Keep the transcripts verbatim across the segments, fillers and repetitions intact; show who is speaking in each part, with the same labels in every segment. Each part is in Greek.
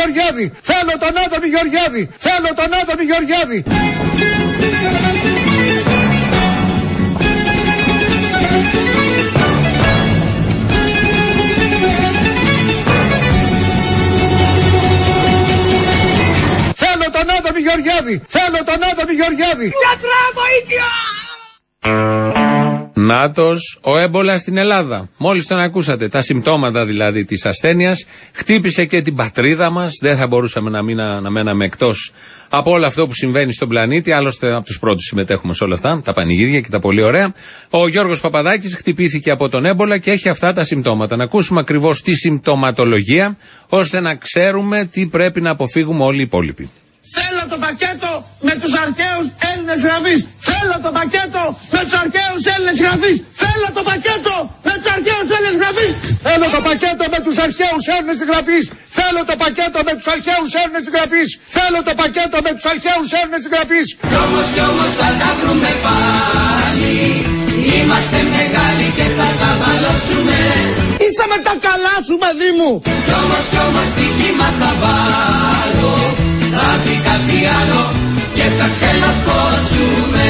Speaker 1: Γεωργιάδη. Θέλω τον Άδωνη Γεωργιάδη. Θέλω τον Άδωνη Γεωργιάδη. Θέλω τον Άδωνη Γεωργιάδη. Θέλω τον Άδωνη Γεωργιάδη. Γιατρά, βοήθεια!
Speaker 2: Νάτος, ο έμπολα στην Ελλάδα. Μόλις τον ακούσατε, τα συμπτώματα δηλαδή της ασθένειας, χτύπησε και την πατρίδα μας. Δεν θα μπορούσαμε να, μην, να μέναμε εκτός από όλο αυτό που συμβαίνει στον πλανήτη. Άλλωστε, από τους πρώτους συμμετέχουμε σε όλα αυτά, τα πανηγύρια και τα πολύ ωραία. Ο Γιώργος Παπαδάκης χτυπήθηκε από τον έμπολα και έχει αυτά τα συμπτώματα. Να ακούσουμε ακριβώς τη συμπτωματολογία, ώστε να ξέρουμε τι πρέπει να αποφύγουμε όλοι οι υπόλοιποι.
Speaker 1: Θέλω το πακέτο με τους αρχαίους Έλληνες γραφείς. Θέλω το πακέτο με τους αρχαίους Έλληνες γραφείς. Θέλω το πακέτο με τους αρχαίους Έλληνες γραφείς. Θέλω το πακέτο με τους αρχαίους Έλληνες γραφείς. Θέλω το πακέτο με τους αρχαίους Έλληνες γραφείς. Θέλω το πακέτο με τους αρχαίους Έλληνες γραφείς.
Speaker 3: Κι όμως κι όμως θα τα βρούμε πάλι. Είμαστε μεγάλοι και θα τα βαλώσουμε.
Speaker 1: Είσαι με τα καλά σου, παιδί μου.
Speaker 3: Κι όμως κι όμως στοίχημα θα βάλω. Θα βρει κάτι άλλο και θα ξελασπώσουμε.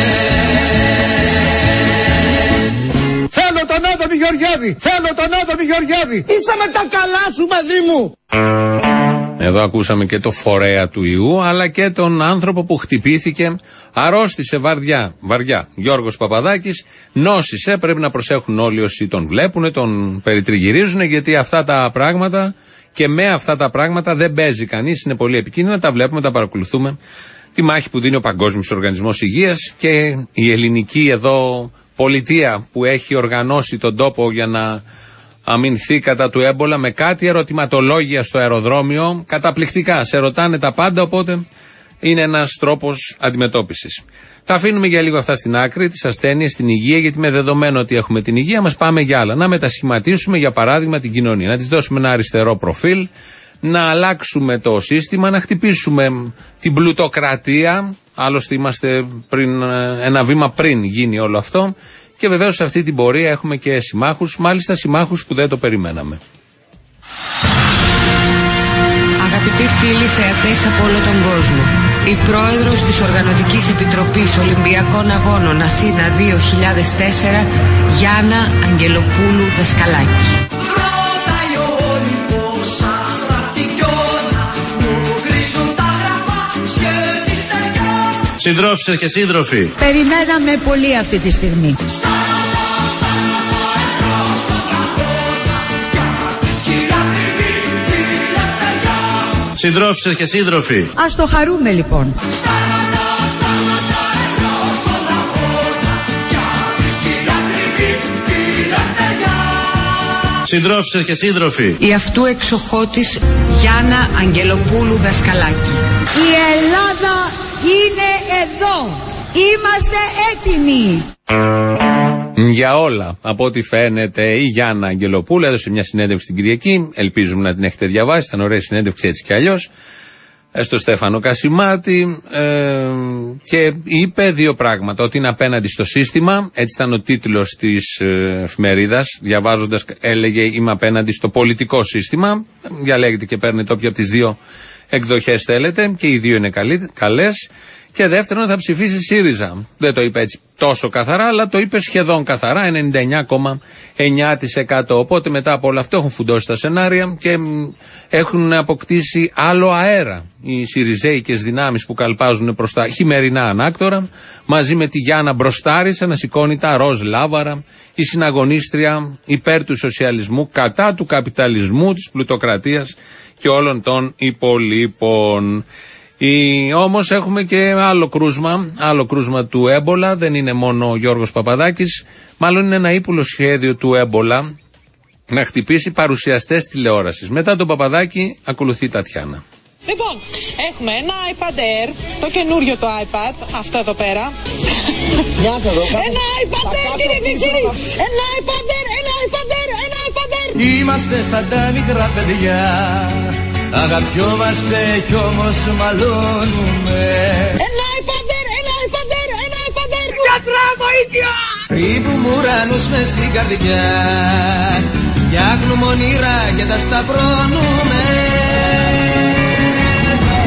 Speaker 1: Θέλω τον Άδωνη Γεωργιάδη. Θέλω τον Άδωνη Γεωργιάδη. Είσαι με τα καλά σου, παιδί μου.
Speaker 2: Εδώ ακούσαμε και το φορέα του ιού, αλλά και τον άνθρωπο που χτυπήθηκε, αρρώστησε βαριά, βαριά. Γιώργος Παπαδάκης νόσησε, πρέπει να προσέχουν όλοι όσοι τον βλέπουν, τον περιτριγυρίζουν, γιατί αυτά τα πράγματα και με αυτά τα πράγματα δεν παίζει κανείς, είναι πολύ επικίνδυνα, τα βλέπουμε, τα παρακολουθούμε. Τη μάχη που δίνει ο Παγκόσμιος Οργανισμός Υγείας και η ελληνική εδώ πολιτεία που έχει οργανώσει τον τόπο για να αμυνθεί κατά του έμπολα με κάτι ερωτηματολόγια στο αεροδρόμιο, καταπληκτικά, σε ρωτάνε τα πάντα, οπότε είναι ένας τρόπος αντιμετώπισης. Τα αφήνουμε για λίγο αυτά στην άκρη, τις ασθένειες, την υγεία, γιατί με δεδομένο ότι έχουμε την υγεία μας πάμε για άλλα. Να μετασχηματίσουμε για παράδειγμα την κοινωνία, να της δώσουμε ένα αριστερό προφίλ, να αλλάξουμε το σύστημα, να χτυπήσουμε την πλουτοκρατία, άλλωστε είμαστε πριν, ένα βήμα πριν γίνει όλο αυτό. Και βεβαίως σε αυτή την πορεία έχουμε και συμμάχους, μάλιστα συμμάχους που δεν το περιμέναμε.
Speaker 4: Αγαπητοί φίλοι θεατές από όλο τον κόσμο, η πρόεδρος της Οργανωτικής Επιτροπής Ολυμπιακών Αγώνων Αθήνα δύο χιλιάδες τέσσερα, Γιάννα Αγγελοπούλου Δασκαλάκη.
Speaker 5: Συντρόφισσες και σύντροφοι,
Speaker 6: περιμέναμε πολύ αυτή τη στιγμή.
Speaker 5: Συντρόφισσες και σύντροφοι,
Speaker 6: ας το χαρούμε λοιπόν.
Speaker 5: Συντρόφισσες και σύντροφοι,
Speaker 4: Η αυτού εξοχότης Γιάννα Αγγελοπούλου Δασκαλάκη.
Speaker 6: Η Ελλάδα είναι εδώ. Είμαστε έτοιμοι.
Speaker 2: Για όλα. Από ό,τι φαίνεται, η Γιάννα Αγγελοπούλου έδωσε μια συνέντευξη την Κυριακή. Ελπίζουμε να την έχετε διαβάσει. Ήταν ωραία συνέντευξη έτσι κι αλλιώς. Στο Στέφανο Κασιμάτη. Ε, και είπε δύο πράγματα. Ότι είναι απέναντι στο σύστημα. Έτσι ήταν ο τίτλος της ε, εφημερίδας. Διαβάζοντας, έλεγε: είμαι απέναντι στο πολιτικό σύστημα. Διαλέγετε και παίρνετε όποια από τις δύο εκδοχές θέλετε. Και οι δύο είναι καλές. Και δεύτερον, θα ψηφίσει ΣΥΡΙΖΑ. Δεν το είπε έτσι τόσο καθαρά, αλλά το είπε σχεδόν καθαρά, ενενήντα εννιά κόμμα εννιά τοις εκατό. Οπότε μετά από όλα αυτό έχουν φουντώσει τα σενάρια και έχουν αποκτήσει άλλο αέρα. Οι σιριζέικες δυνάμεις που καλπάζουν προς τα χειμερινά ανάκτορα, μαζί με τη Γιάννα Μπροστάρισα να σηκώνει τα ροζ λάβαρα, η συναγωνίστρια υπέρ του σοσιαλισμού, κατά του καπιταλισμού, της πλουτοκρατίας και όλων των υπολείπων. Η, όμως έχουμε και άλλο κρούσμα, άλλο κρούσμα του έμπολα, δεν είναι μόνο ο Γιώργος Παπαδάκης, μάλλον είναι ένα ύπουλο σχέδιο του έμπολα να χτυπήσει παρουσιαστές τηλεόρασης. Μετά τον Παπαδάκη ακολουθεί η Τατιάνα.
Speaker 7: Λοιπόν, έχουμε ένα iPad Air, το καινούριο το iPad, αυτό εδώ πέρα. Ένα iPad Air, κύριε Τιτσίρη! Ένα iPad Air, ένα iPad Air, ένα iPad Air!
Speaker 3: Είμαστε σαν τα μικρά παιδιά, αγαπιόμαστε κι όμως μαλώνουμε.
Speaker 7: Ένα iPad Air, ένα iPad Air, ένα iPad Air! Γιατρά, βοήθεια!
Speaker 3: Ρίβουμε ουρανούς μες στην καρδιά, φτιάχνουμε όνειρα και τα σταυρώνουμε.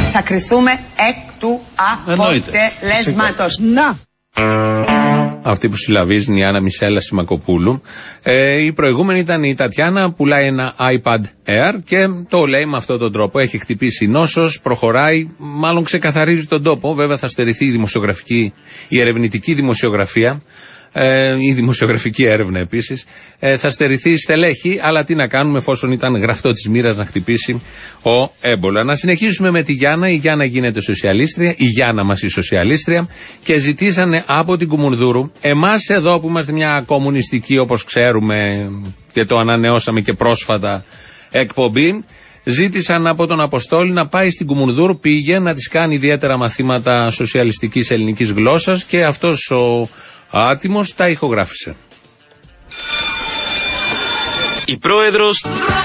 Speaker 6: Θα κριθούμε εκ του αποτελέσματος. Να!
Speaker 2: Αυτή που συλλαβίζει η Άννα Μισέλα Σιμακοπούλου. Ε, η προηγούμενη ήταν η Τατιάνα, πουλάει ένα iPad Air και το λέει με αυτόν τον τρόπο. Έχει χτυπήσει νόσος, προχωράει, μάλλον ξεκαθαρίζει τον τόπο. Βέβαια θα στερηθεί η δημοσιογραφική, η ερευνητική δημοσιογραφία. Ε, η δημοσιογραφική έρευνα επίσης, ε, θα στερηθεί στελέχη, αλλά τι να κάνουμε εφόσον ήταν γραφτό της μοίρας να χτυπήσει ο έμπολα. Να συνεχίσουμε με τη Γιάννα. Η Γιάννα γίνεται σοσιαλίστρια, η Γιάννα μας η σοσιαλίστρια, και ζητήσανε από την Κουμουνδούρου, εμάς εδώ που είμαστε μια κομμουνιστική, όπως ξέρουμε και το ανανεώσαμε και πρόσφατα, εκπομπή, ζήτησαν από τον Αποστόλη να πάει στην Κουμουνδούρου, πήγε να της κάνει ιδιαίτερα μαθήματα σοσιαλιστικής ελληνικής γλώσσας και αυτός ο άτιμος τα ηχογράφησε.
Speaker 8: Η πρόεδρος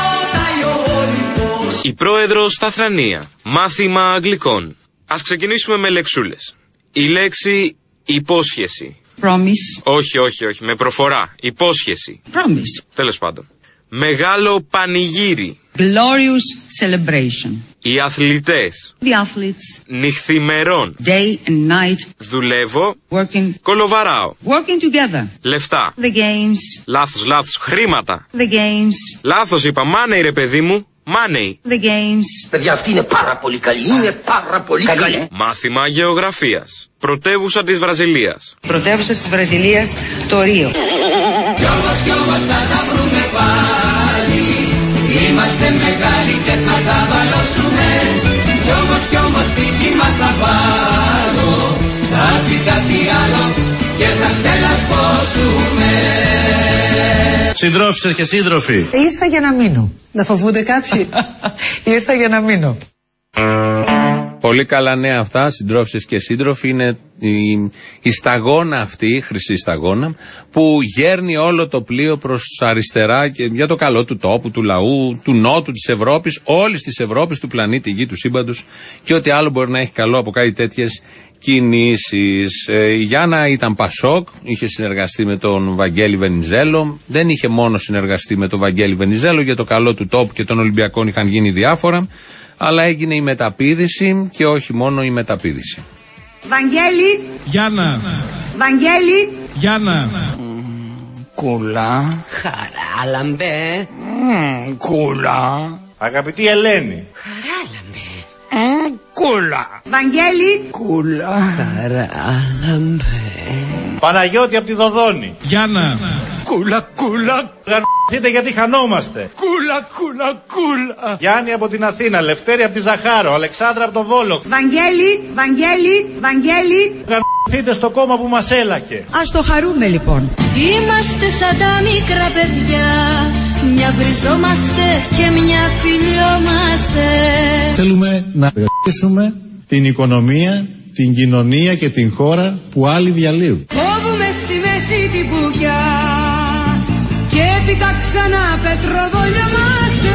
Speaker 8: Η πρόεδρος στα Θρανία. Μάθημα αγγλικών. Ας ξεκινήσουμε με λεξούλες. Η λέξη υπόσχεση.
Speaker 6: Promise.
Speaker 8: Όχι, όχι, όχι, με προφορά. Υπόσχεση.
Speaker 6: Promise.
Speaker 8: Τέλος πάντων. Μεγάλο πανηγύρι.
Speaker 6: Glorious celebration.
Speaker 8: Οι αθλητές.
Speaker 6: The athletes.
Speaker 8: Νυχθημερών.
Speaker 6: Day and night.
Speaker 8: Δουλεύω.
Speaker 6: Working.
Speaker 8: Κολοβαράω.
Speaker 6: Working together.
Speaker 8: Λεφτά.
Speaker 6: The games.
Speaker 8: Λάθος, λάθος. Χρήματα.
Speaker 6: The games.
Speaker 8: Λάθος είπα. Money ρε παιδί μου. Money.
Speaker 6: The games.
Speaker 9: Παιδιά, αυτή είναι πάρα πολύ καλή. Είναι πάρα πολύ καλή. καλή.
Speaker 8: Μάθημα γεωγραφίας. Πρωτεύουσα της Βραζιλίας.
Speaker 6: Πρωτεύουσα της Βραζιλίας, το Ρίο.
Speaker 3: Κι όμως κι όμως θα τα βρούμε πάλι. Είμαστε μεγάλοι και θα τα βαλώσουμε. Κι όμως κι όμως στοίχημα θα πάρω. Θα έρθει κάτι άλλο και θα ξελασπώσουμε.
Speaker 5: Συντρόφισσες και σύντροφοι.
Speaker 10: Ήρθα για να μείνω. Να φοβούνται κάποιοι. Ήρθα για να μείνω.
Speaker 2: Πολύ καλά νέα αυτά, συντρόφισσες και σύντροφοι. Είναι η, η σταγόνα αυτή, η χρυσή σταγόνα, που γέρνει όλο το πλοίο προς αριστερά και για το καλό του τόπου, του λαού, του νότου, της Ευρώπης, όλης της Ευρώπης, του πλανήτη Γη, του σύμπαντος και ό,τι άλλο μπορεί να έχει καλό από κάτι τέτοιες κινήσεις. Ε, η Γιάννα ήταν Πασόκ, είχε συνεργαστεί με τον Βαγγέλη Βενιζέλο. Δεν είχε μόνο συνεργαστεί με τον Βαγγέλη Βενιζέλο, για το καλό του τόπου και των Ολυμπιακών είχαν γίνει διάφορα. Αλλά έγινε η μεταπήδηση και όχι μόνο η μεταπήδηση.
Speaker 6: Βαγγέλη.
Speaker 11: Γιάννα.
Speaker 6: Βαγγέλη.
Speaker 11: Γιάννα.
Speaker 9: Κούλα.
Speaker 3: Χαράλαμπε.
Speaker 9: Κούλα.
Speaker 5: Αγαπητή Ελένη.
Speaker 3: Χαράλαμπε.
Speaker 9: Κούλα.
Speaker 6: Βαγγέλη.
Speaker 9: Κούλα.
Speaker 3: Χαράλαμπε.
Speaker 5: Παναγιώτη από τη Δοδόνη.
Speaker 11: Γιάννα.
Speaker 9: Κούλα, κούλα.
Speaker 5: Γαρ***είτε γιατί χανόμαστε.
Speaker 9: Κούλα, κούλα, κούλα.
Speaker 5: Γιάννη από την Αθήνα, Λευτέρη από τη Ζαχάρο, Αλεξάνδρα από το Βόλο.
Speaker 6: Βαγγέλη. Βαγγέλη. Βαγγέλη.
Speaker 5: Γαρ***είτε στο κόμμα που μας έλακε.
Speaker 6: Ας το χαρούμε λοιπόν.
Speaker 12: Είμαστε σαν τα μικρά παιδιά. Μια βριζόμαστε και μια φιλιόμαστε.
Speaker 13: Θέλουμε να εργαστήσουμε την οικονομία, την κοινωνία και την χώρα που άλλοι διαλύουν.
Speaker 12: Κόβουμε στη μέση την μπουκιά και έπειτα ξανά πετροβολιόμαστε.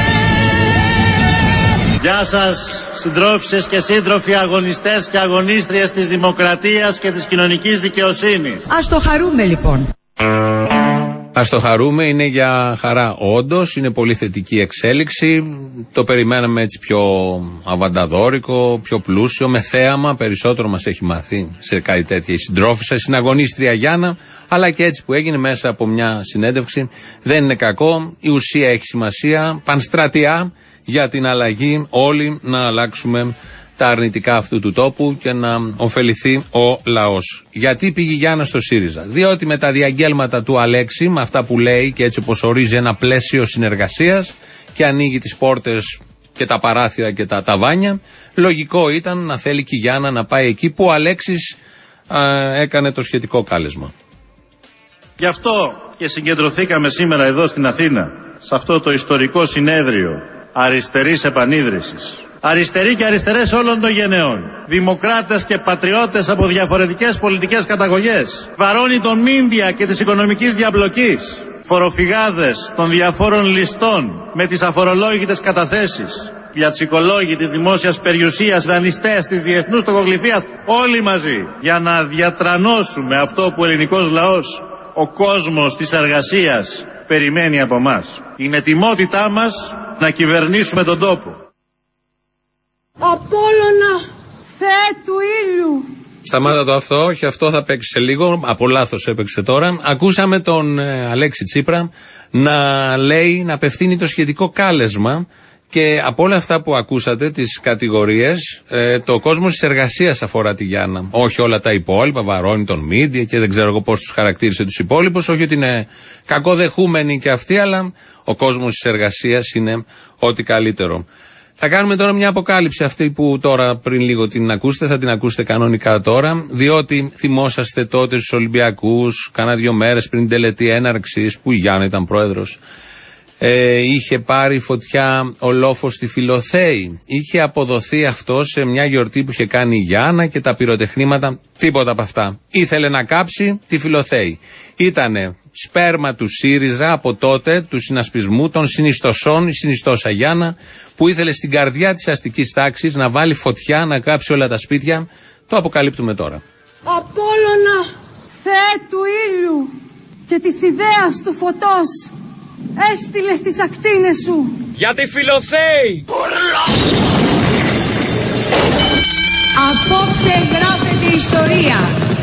Speaker 5: Γεια σας συντρόφισσες και σύντροφοι, αγωνιστές και αγωνίστριες της δημοκρατίας και της κοινωνικής δικαιοσύνης.
Speaker 6: Ας το χαρούμε λοιπόν.
Speaker 2: Ας το χαρούμε, είναι για χαρά όντως, είναι πολύ θετική εξέλιξη. Το περιμέναμε έτσι πιο αβανταδόρικο, πιο πλούσιο, με θέαμα. Περισσότερο μας έχει μάθει σε κάτι τέτοια η συντρόφισσα, η συναγωνίστρια Γιάννα, αλλά και έτσι που έγινε μέσα από μια συνέντευξη. Δεν είναι κακό, η ουσία έχει σημασία. Πανστρατιά για την αλλαγή, όλοι να αλλάξουμε τα αρνητικά αυτού του τόπου και να ωφεληθεί ο λαός. Γιατί πήγε η Γιάννα στο ΣΥΡΙΖΑ? Διότι με τα διαγγέλματα του Αλέξη, με αυτά που λέει και έτσι όπως ορίζει ένα πλαίσιο συνεργασίας και ανοίγει τις πόρτες και τα παράθυρα και τα ταβάνια, λογικό ήταν να θέλει και η Γιάννα να πάει εκεί που ο Αλέξης α, έκανε το σχετικό κάλεσμα.
Speaker 5: Γι' αυτό και συγκεντρωθήκαμε σήμερα εδώ στην Αθήνα, σε αυτό το ιστορικό συνέδριο αριστερής επανίδρυσης. Αριστεροί και αριστερές όλων των γενεών. Δημοκράτες και πατριώτες από διαφορετικές πολιτικές καταγωγές. Βαρώνει των μίντια και της οικονομικής διαπλοκής. Φοροφυγάδες των διαφόρων ληστών με τις αφορολόγητες καταθέσεις. Πλιατσικολόγοι της δημόσιας περιουσίας, δανειστές της διεθνούς τοκογλυφίας. Όλοι μαζί για να διατρανώσουμε αυτό που ο ελληνικός λαός, ο κόσμος της εργασίας περιμένει από μας. Είναι ετοιμότητά μας να κυβερνήσουμε τον τόπο.
Speaker 12: Απόλλωνα, Θεέ του ήλιου.
Speaker 2: Σταμάτα το αυτό, όχι αυτό θα παίξει σε λίγο, από λάθος έπαιξε τώρα. Ακούσαμε τον ε, Αλέξη Τσίπρα να λέει, να απευθύνει το σχετικό κάλεσμα και από όλα αυτά που ακούσατε, τις κατηγορίες, ε, το κόσμος της εργασίας αφορά τη Γιάννα. Όχι όλα τα υπόλοιπα, βαρώνει τον μίντια και δεν ξέρω εγώ πώς τους χαρακτήρισε τους υπόλοιπους, όχι ότι είναι κακοδεχούμενοι και αυτοί, αλλά ο κόσμος της εργασίας είναι ό,τι καλύτερο. Θα κάνουμε τώρα μια αποκάλυψη, αυτή που τώρα πριν λίγο την ακούσετε, θα την ακούσετε κανονικά τώρα, διότι θυμόσαστε τότε στους Ολυμπιακούς, κάνα δύο μέρες πριν την τελετή έναρξης, που η Γιάννα ήταν πρόεδρος, ε, είχε πάρει φωτιά ο λόφος στη Φιλοθέη. Είχε αποδοθεί αυτό σε μια γιορτή που είχε κάνει η Γιάννα και τα πυροτεχνήματα, τίποτα από αυτά. Ήθελε να κάψει τη Φιλοθέη. Ήτανε σπέρμα του ΣΥΡΙΖΑ από τότε, του συνασπισμού των συνιστοσών, η συνιστόσα Γιάννα, που ήθελε στην καρδιά της αστικής τάξης να βάλει φωτιά, να κάψει όλα τα σπίτια. Το αποκαλύπτουμε τώρα.
Speaker 12: Απόλλωνα, Θεέ του ήλιου και της ιδέας του φωτός, έστειλε στις ακτίνες σου
Speaker 8: για τη Φιλοθέη.
Speaker 6: Απόψε γράφεται ιστορία.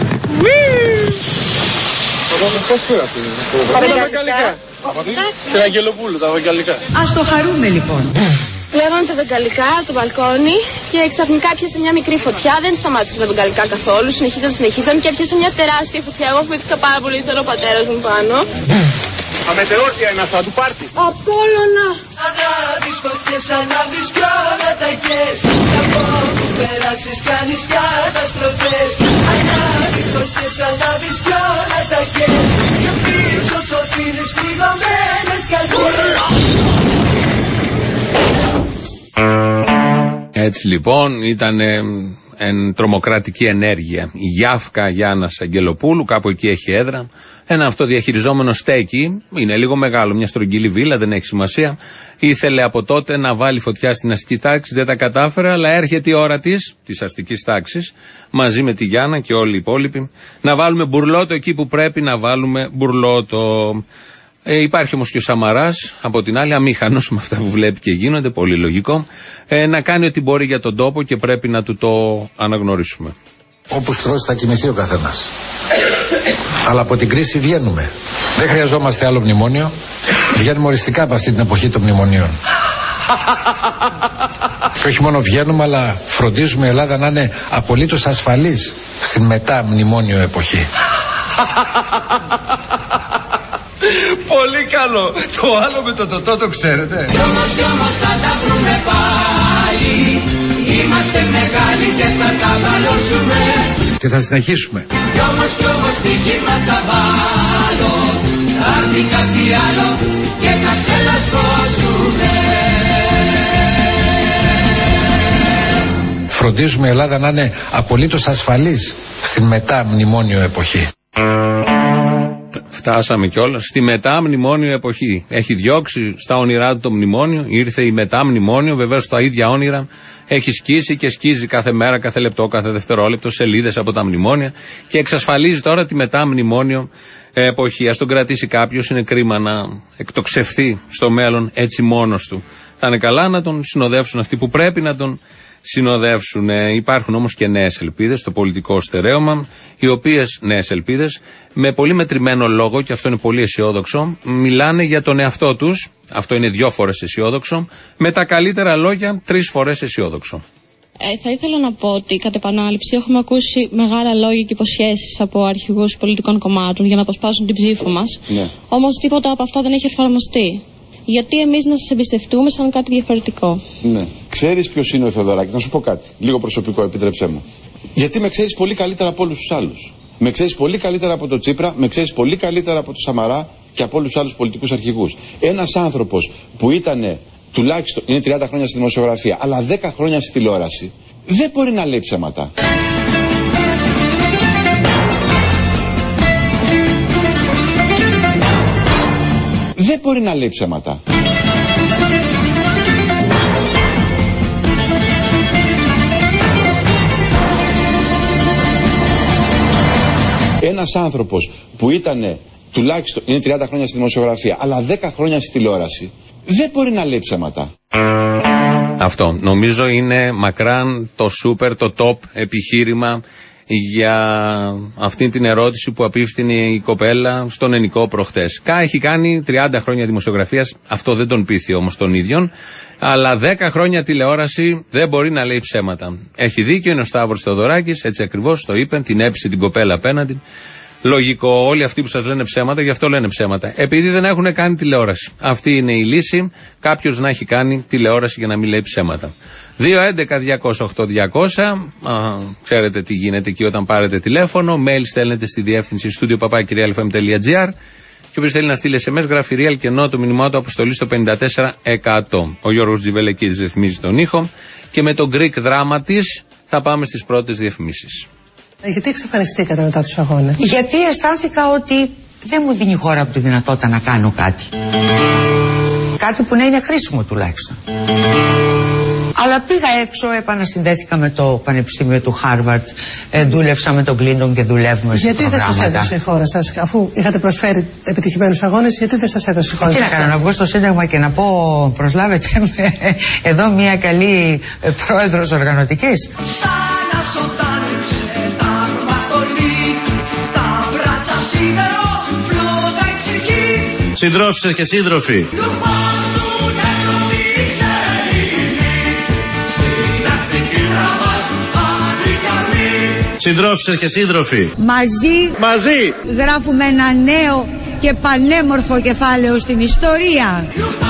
Speaker 1: Πώς πήρατε? Τα βαγγαλικά. Την Αγγελοπούλου, τα βαγγαλικά.
Speaker 6: Ας το χαρούμε λοιπόν.
Speaker 11: Λέγανε τα βεγγαλικά από το μπαλκόνι και ξαφνικά πιάσε μια μικρή φωτιά. Δεν σταμάτησε τα βεγγαλικά καθόλου. Συνεχίζαν, συνεχίζαν και πιάσε μια τεράστια φωτιά. Εγώ φοιτήθηκα πάρα πολύ, ήταν ο πατέρας μου πάνω.
Speaker 1: Αμετεόρτια είναι αυτά του πάρτι.
Speaker 12: Απόλλωνα.
Speaker 3: Ανάβεις φωτιές, ανάβεις κι όλα τα κες. Από που περάσεις κάνεις καταστροφές. Ανάβεις φωτιές, ανάβεις κι όλα τα κες. Και πίσω σωτήρες πληγωμένες καρδιές.
Speaker 2: Έτσι λοιπόν ήταν ε, εν, τρομοκρατική ενέργεια. Η Γιάφκα Γιάννας Αγγελοπούλου, κάπου εκεί έχει έδρα. Ένα αυτοδιαχειριζόμενο στέκι, είναι λίγο μεγάλο, μια στρογγυλή βίλα, δεν έχει σημασία. Ήθελε από τότε να βάλει φωτιά στην αστική τάξη, δεν τα κατάφερε, αλλά έρχεται η ώρα της, της αστικής τάξης, μαζί με τη Γιάννα και όλοι οι υπόλοιποι, να βάλουμε μπουρλότο εκεί που πρέπει να βάλουμε μπουρλότο. Ε, υπάρχει όμως και ο Σαμαράς, από την άλλη, αμήχανος με αυτά που βλέπει και γίνονται, πολύ λογικό, ε, να κάνει ό,τι μπορεί για τον τόπο και πρέπει να του το αναγνωρίσουμε.
Speaker 14: Όπου στρώσει θα κοιμηθεί ο καθένας. Αλλά από την κρίση βγαίνουμε. Δεν χρειαζόμαστε άλλο μνημόνιο. Βγαίνουμε οριστικά από αυτή την εποχή των μνημονίων. Και όχι μόνο βγαίνουμε, αλλά φροντίζουμε η Ελλάδα να είναι απολύτως ασφαλής στην μετά μνημόνιο εποχή.
Speaker 1: Πολύ καλό. Το άλλο με το τοτό το ξέρετε.
Speaker 3: Κι όμως κι όμως θα τα βρούμε πάλι. Είμαστε μεγάλοι και θα τα βαλώσουμε.
Speaker 14: Και θα συνεχίσουμε.
Speaker 3: Κι όμως κι όμως στοιχήματα βάλω. Θα έρθει κάτι άλλο και θα ξελασπώσουμε.
Speaker 14: Φροντίζουμε η Ελλάδα να είναι απολύτως ασφαλής στην μετά μνημόνιο εποχή.
Speaker 2: Φτάσαμε κιόλας στη μετά μνημόνιο εποχή. Έχει διώξει στα όνειρά του το μνημόνιο, ήρθε η μετά μνημόνιο, βεβαίως τα ίδια όνειρα. Έχει σκίσει και σκίζει κάθε μέρα, κάθε λεπτό, κάθε δευτερόλεπτο σελίδες από τα μνημόνια και εξασφαλίζει τώρα τη μετά μνημόνιο εποχή. Ας τον κρατήσει κάποιος, είναι κρίμα να εκτοξευθεί στο μέλλον έτσι μόνος του. Θα είναι καλά να τον συνοδεύσουν αυτοί που πρέπει να τον συνοδεύσουν. Υπάρχουν όμως και νέες ελπίδες στο πολιτικό στερέωμα, οι οποίες νέες ελπίδες με πολύ μετρημένο λόγο, και αυτό είναι πολύ αισιόδοξο, μιλάνε για τον εαυτό τους. Αυτό είναι δυο φορές αισιόδοξο, με τα καλύτερα λόγια τρεις φορές αισιόδοξο.
Speaker 15: Ε, θα ήθελα να πω ότι κατ' επανάληψη έχουμε ακούσει μεγάλα λόγια και υποσχέσεις από αρχηγούς πολιτικών κομμάτων για να αποσπάσουν την ψήφο μας. Ναι. Όμως τίποτα από αυτά δεν έχει εφαρμοστεί. Γιατί εμείς να σας εμπιστευτούμε σαν κάτι διαφορετικό.
Speaker 16: Ναι. Ξέρεις ποιος είναι ο Θεοδωράκης, να σου πω κάτι. Λίγο προσωπικό, επιτρέψέ μου. Γιατί με ξέρεις πολύ καλύτερα από όλους τους άλλους. Με ξέρεις πολύ καλύτερα από τον Τσίπρα, με ξέρεις πολύ καλύτερα από τον Σαμαρά και από όλους τους άλλους πολιτικούς αρχηγούς. Ένας άνθρωπος που ήταν τουλάχιστον είναι τριάντα χρόνια στη δημοσιογραφία, αλλά δέκα χρόνια στη τηλεόραση, δεν μπορεί να λέει ψέματα. Δεν μπορεί να λέει ψέματα. Ένας άνθρωπος που ήταν τουλάχιστον είναι τριάντα χρόνια στη δημοσιογραφία, αλλά δέκα χρόνια στη τηλεόραση, δεν μπορεί να λέει ψέματα.
Speaker 2: Αυτό νομίζω είναι μακράν το σούπερ, το top επιχείρημα για αυτή την ερώτηση που απίφθινε η κοπέλα στον Ενικό προχτές. Κα έχει κάνει τριάντα χρόνια δημοσιογραφίας, αυτό δεν τον πείθει όμως τον ίδιον, αλλά δέκα χρόνια τηλεόραση δεν μπορεί να λέει ψέματα. Έχει δίκιο, είναι ο Σταύρος Θεοδωράκης, έτσι ακριβώς το είπε, την έπεισε την κοπέλα απέναντι. Λογικό, όλοι αυτοί που σας λένε ψέματα, γι' αυτό λένε ψέματα. Επειδή δεν έχουν κάνει τηλεόραση. Αυτή είναι η λύση. Κάποιος να έχει κάνει τηλεόραση για να μην λέει ψέματα. δύο έντεκα διακόσια οκτώ διακόσια. Α, ξέρετε τι γίνεται εκεί όταν πάρετε τηλέφωνο. Mail στέλνετε στη διεύθυνση studio παπάκι real f m τελεία g r. Και όποιος θέλει να στείλει ες εμ ες, γράφει real και ενώ το μηνυμά του αποστολή στο πενήντα τέσσερα εκατό. Ο Γιώργος Τζιβελεκίδης ρυθμίζει τον ήχο. Και με το Greek δράμα της θα πάμε στις πρώτες διαφημίσεις.
Speaker 10: Γιατί εξαφανιστήκατε μετά τους αγώνες?
Speaker 17: Γιατί αισθάνθηκα ότι δεν μου δίνει η χώρα από τη δυνατότητα να κάνω κάτι. Κάτι που να είναι χρήσιμο τουλάχιστον. Αλλά πήγα έξω, επανασυνδέθηκα με το Πανεπιστήμιο του Χάρβαρτ, ε, δούλευσα με τον Κλίντον και δουλεύουμε σε
Speaker 10: γιατί δεν σας έδωσε η χώρα σας, αφού είχατε προσφέρει επιτυχημένους αγώνες, γιατί δεν σας έδωσε η χώρα
Speaker 17: σας?
Speaker 10: Τι
Speaker 17: να κάνω, να βγω στο Σύνταγμα και να πω προσλάβετε με εδώ μια καλή ε, πρόεδρος οργανωτικής?
Speaker 5: Συντρόφισσες και σύντροφοι, συντρόφισσες και σύντροφοι,
Speaker 12: μαζί,
Speaker 5: μαζί
Speaker 12: γράφουμε ένα νέο και πανέμορφο κεφάλαιο στην ιστορία.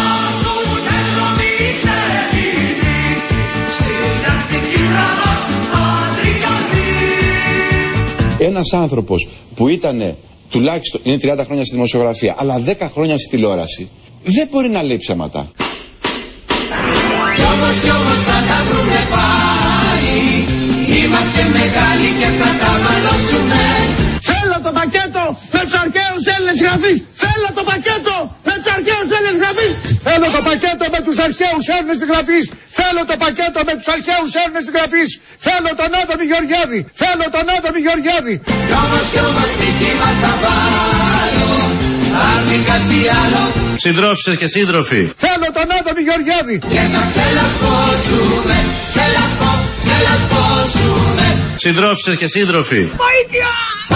Speaker 16: Ένας άνθρωπος που ήταν τουλάχιστον, είναι τριάντα χρόνια στη δημοσιογραφία, αλλά δέκα χρόνια στη τηλεόραση, δεν μπορεί να λέει ψέματα.
Speaker 3: Κι όμως, κι όμως θα τα βρούμε πάλι. Είμαστε μεγάλοι και θα τα μαλώσουμε.
Speaker 1: Θέλω το πακέτο με τους αρχαίους Έλληνες γραφείς. Θέλω το πακέτο με τους αρχαίους Έλληνες γραφείς. Θέλω το πακέτο με τους αρχαίους Έλληνες γραφείς. Θέλω το πακέτο με τους αρχαίους Έλληνες γραφείς. Θέλω τον Άδωνη Γεωργιάδη. Θέλω τον Άδωνη Γεωργιάδη.
Speaker 3: Κι όμως, κι όμως στοιχήμα θα βάλω. Άρθει κάτι άλλο.
Speaker 5: Συντρόφισσες και σύντροφοι,
Speaker 1: θέλω τον Άδωνη Γεωργιάδη.
Speaker 3: Και θα ξελασπώσουμε, ξελασπώ, ξελασπώσουμε.
Speaker 5: Συντρόφισσες και σύντροφοι,
Speaker 3: βοήθεια!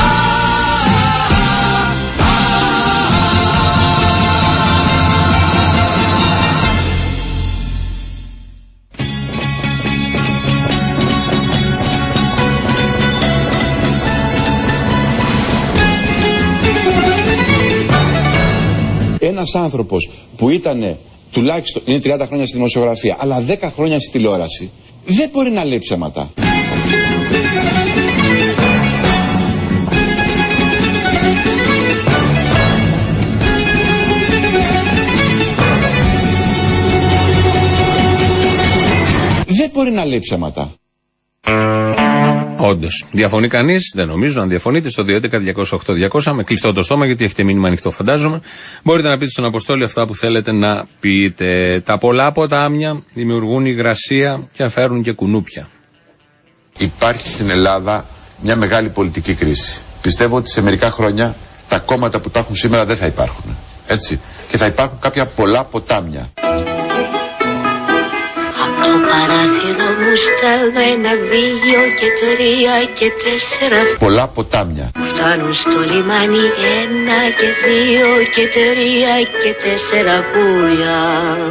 Speaker 16: Ένας άνθρωπος που ήταν τουλάχιστον, είναι τριάντα χρόνια στη δημοσιογραφία, αλλά δέκα χρόνια στη τηλεόραση, δεν μπορεί να λέει ψέματα. Δεν μπορεί να λέει ψέματα.
Speaker 2: Όντως. Διαφωνεί κανείς? Δεν νομίζω. Αν διαφωνείτε, στο δύο έντεκα διακόσια οκτώ διακόσια με κλειστό το στόμα, γιατί έχετε μήνυμα ανοιχτό, φαντάζομαι. Μπορείτε να πείτε στον Αποστόλη αυτά που θέλετε να πείτε. Τα πολλά ποτάμια δημιουργούν υγρασία και φέρουν και κουνούπια.
Speaker 16: Υπάρχει στην Ελλάδα μια μεγάλη πολιτική κρίση. Πιστεύω ότι σε μερικά χρόνια τα κόμματα που τα έχουν σήμερα δεν θα υπάρχουν. Έτσι. Και θα υπάρχουν κάποια πολλά ποτάμια.
Speaker 18: Το παράθυρο μου στέλνω ένα, δύο και τρία και τέσσερα.
Speaker 16: Πολλά ποτάμια.
Speaker 18: Φτάνουν στο λιμάνι ένα και δύο και τρία και τέσσερα πουλιά.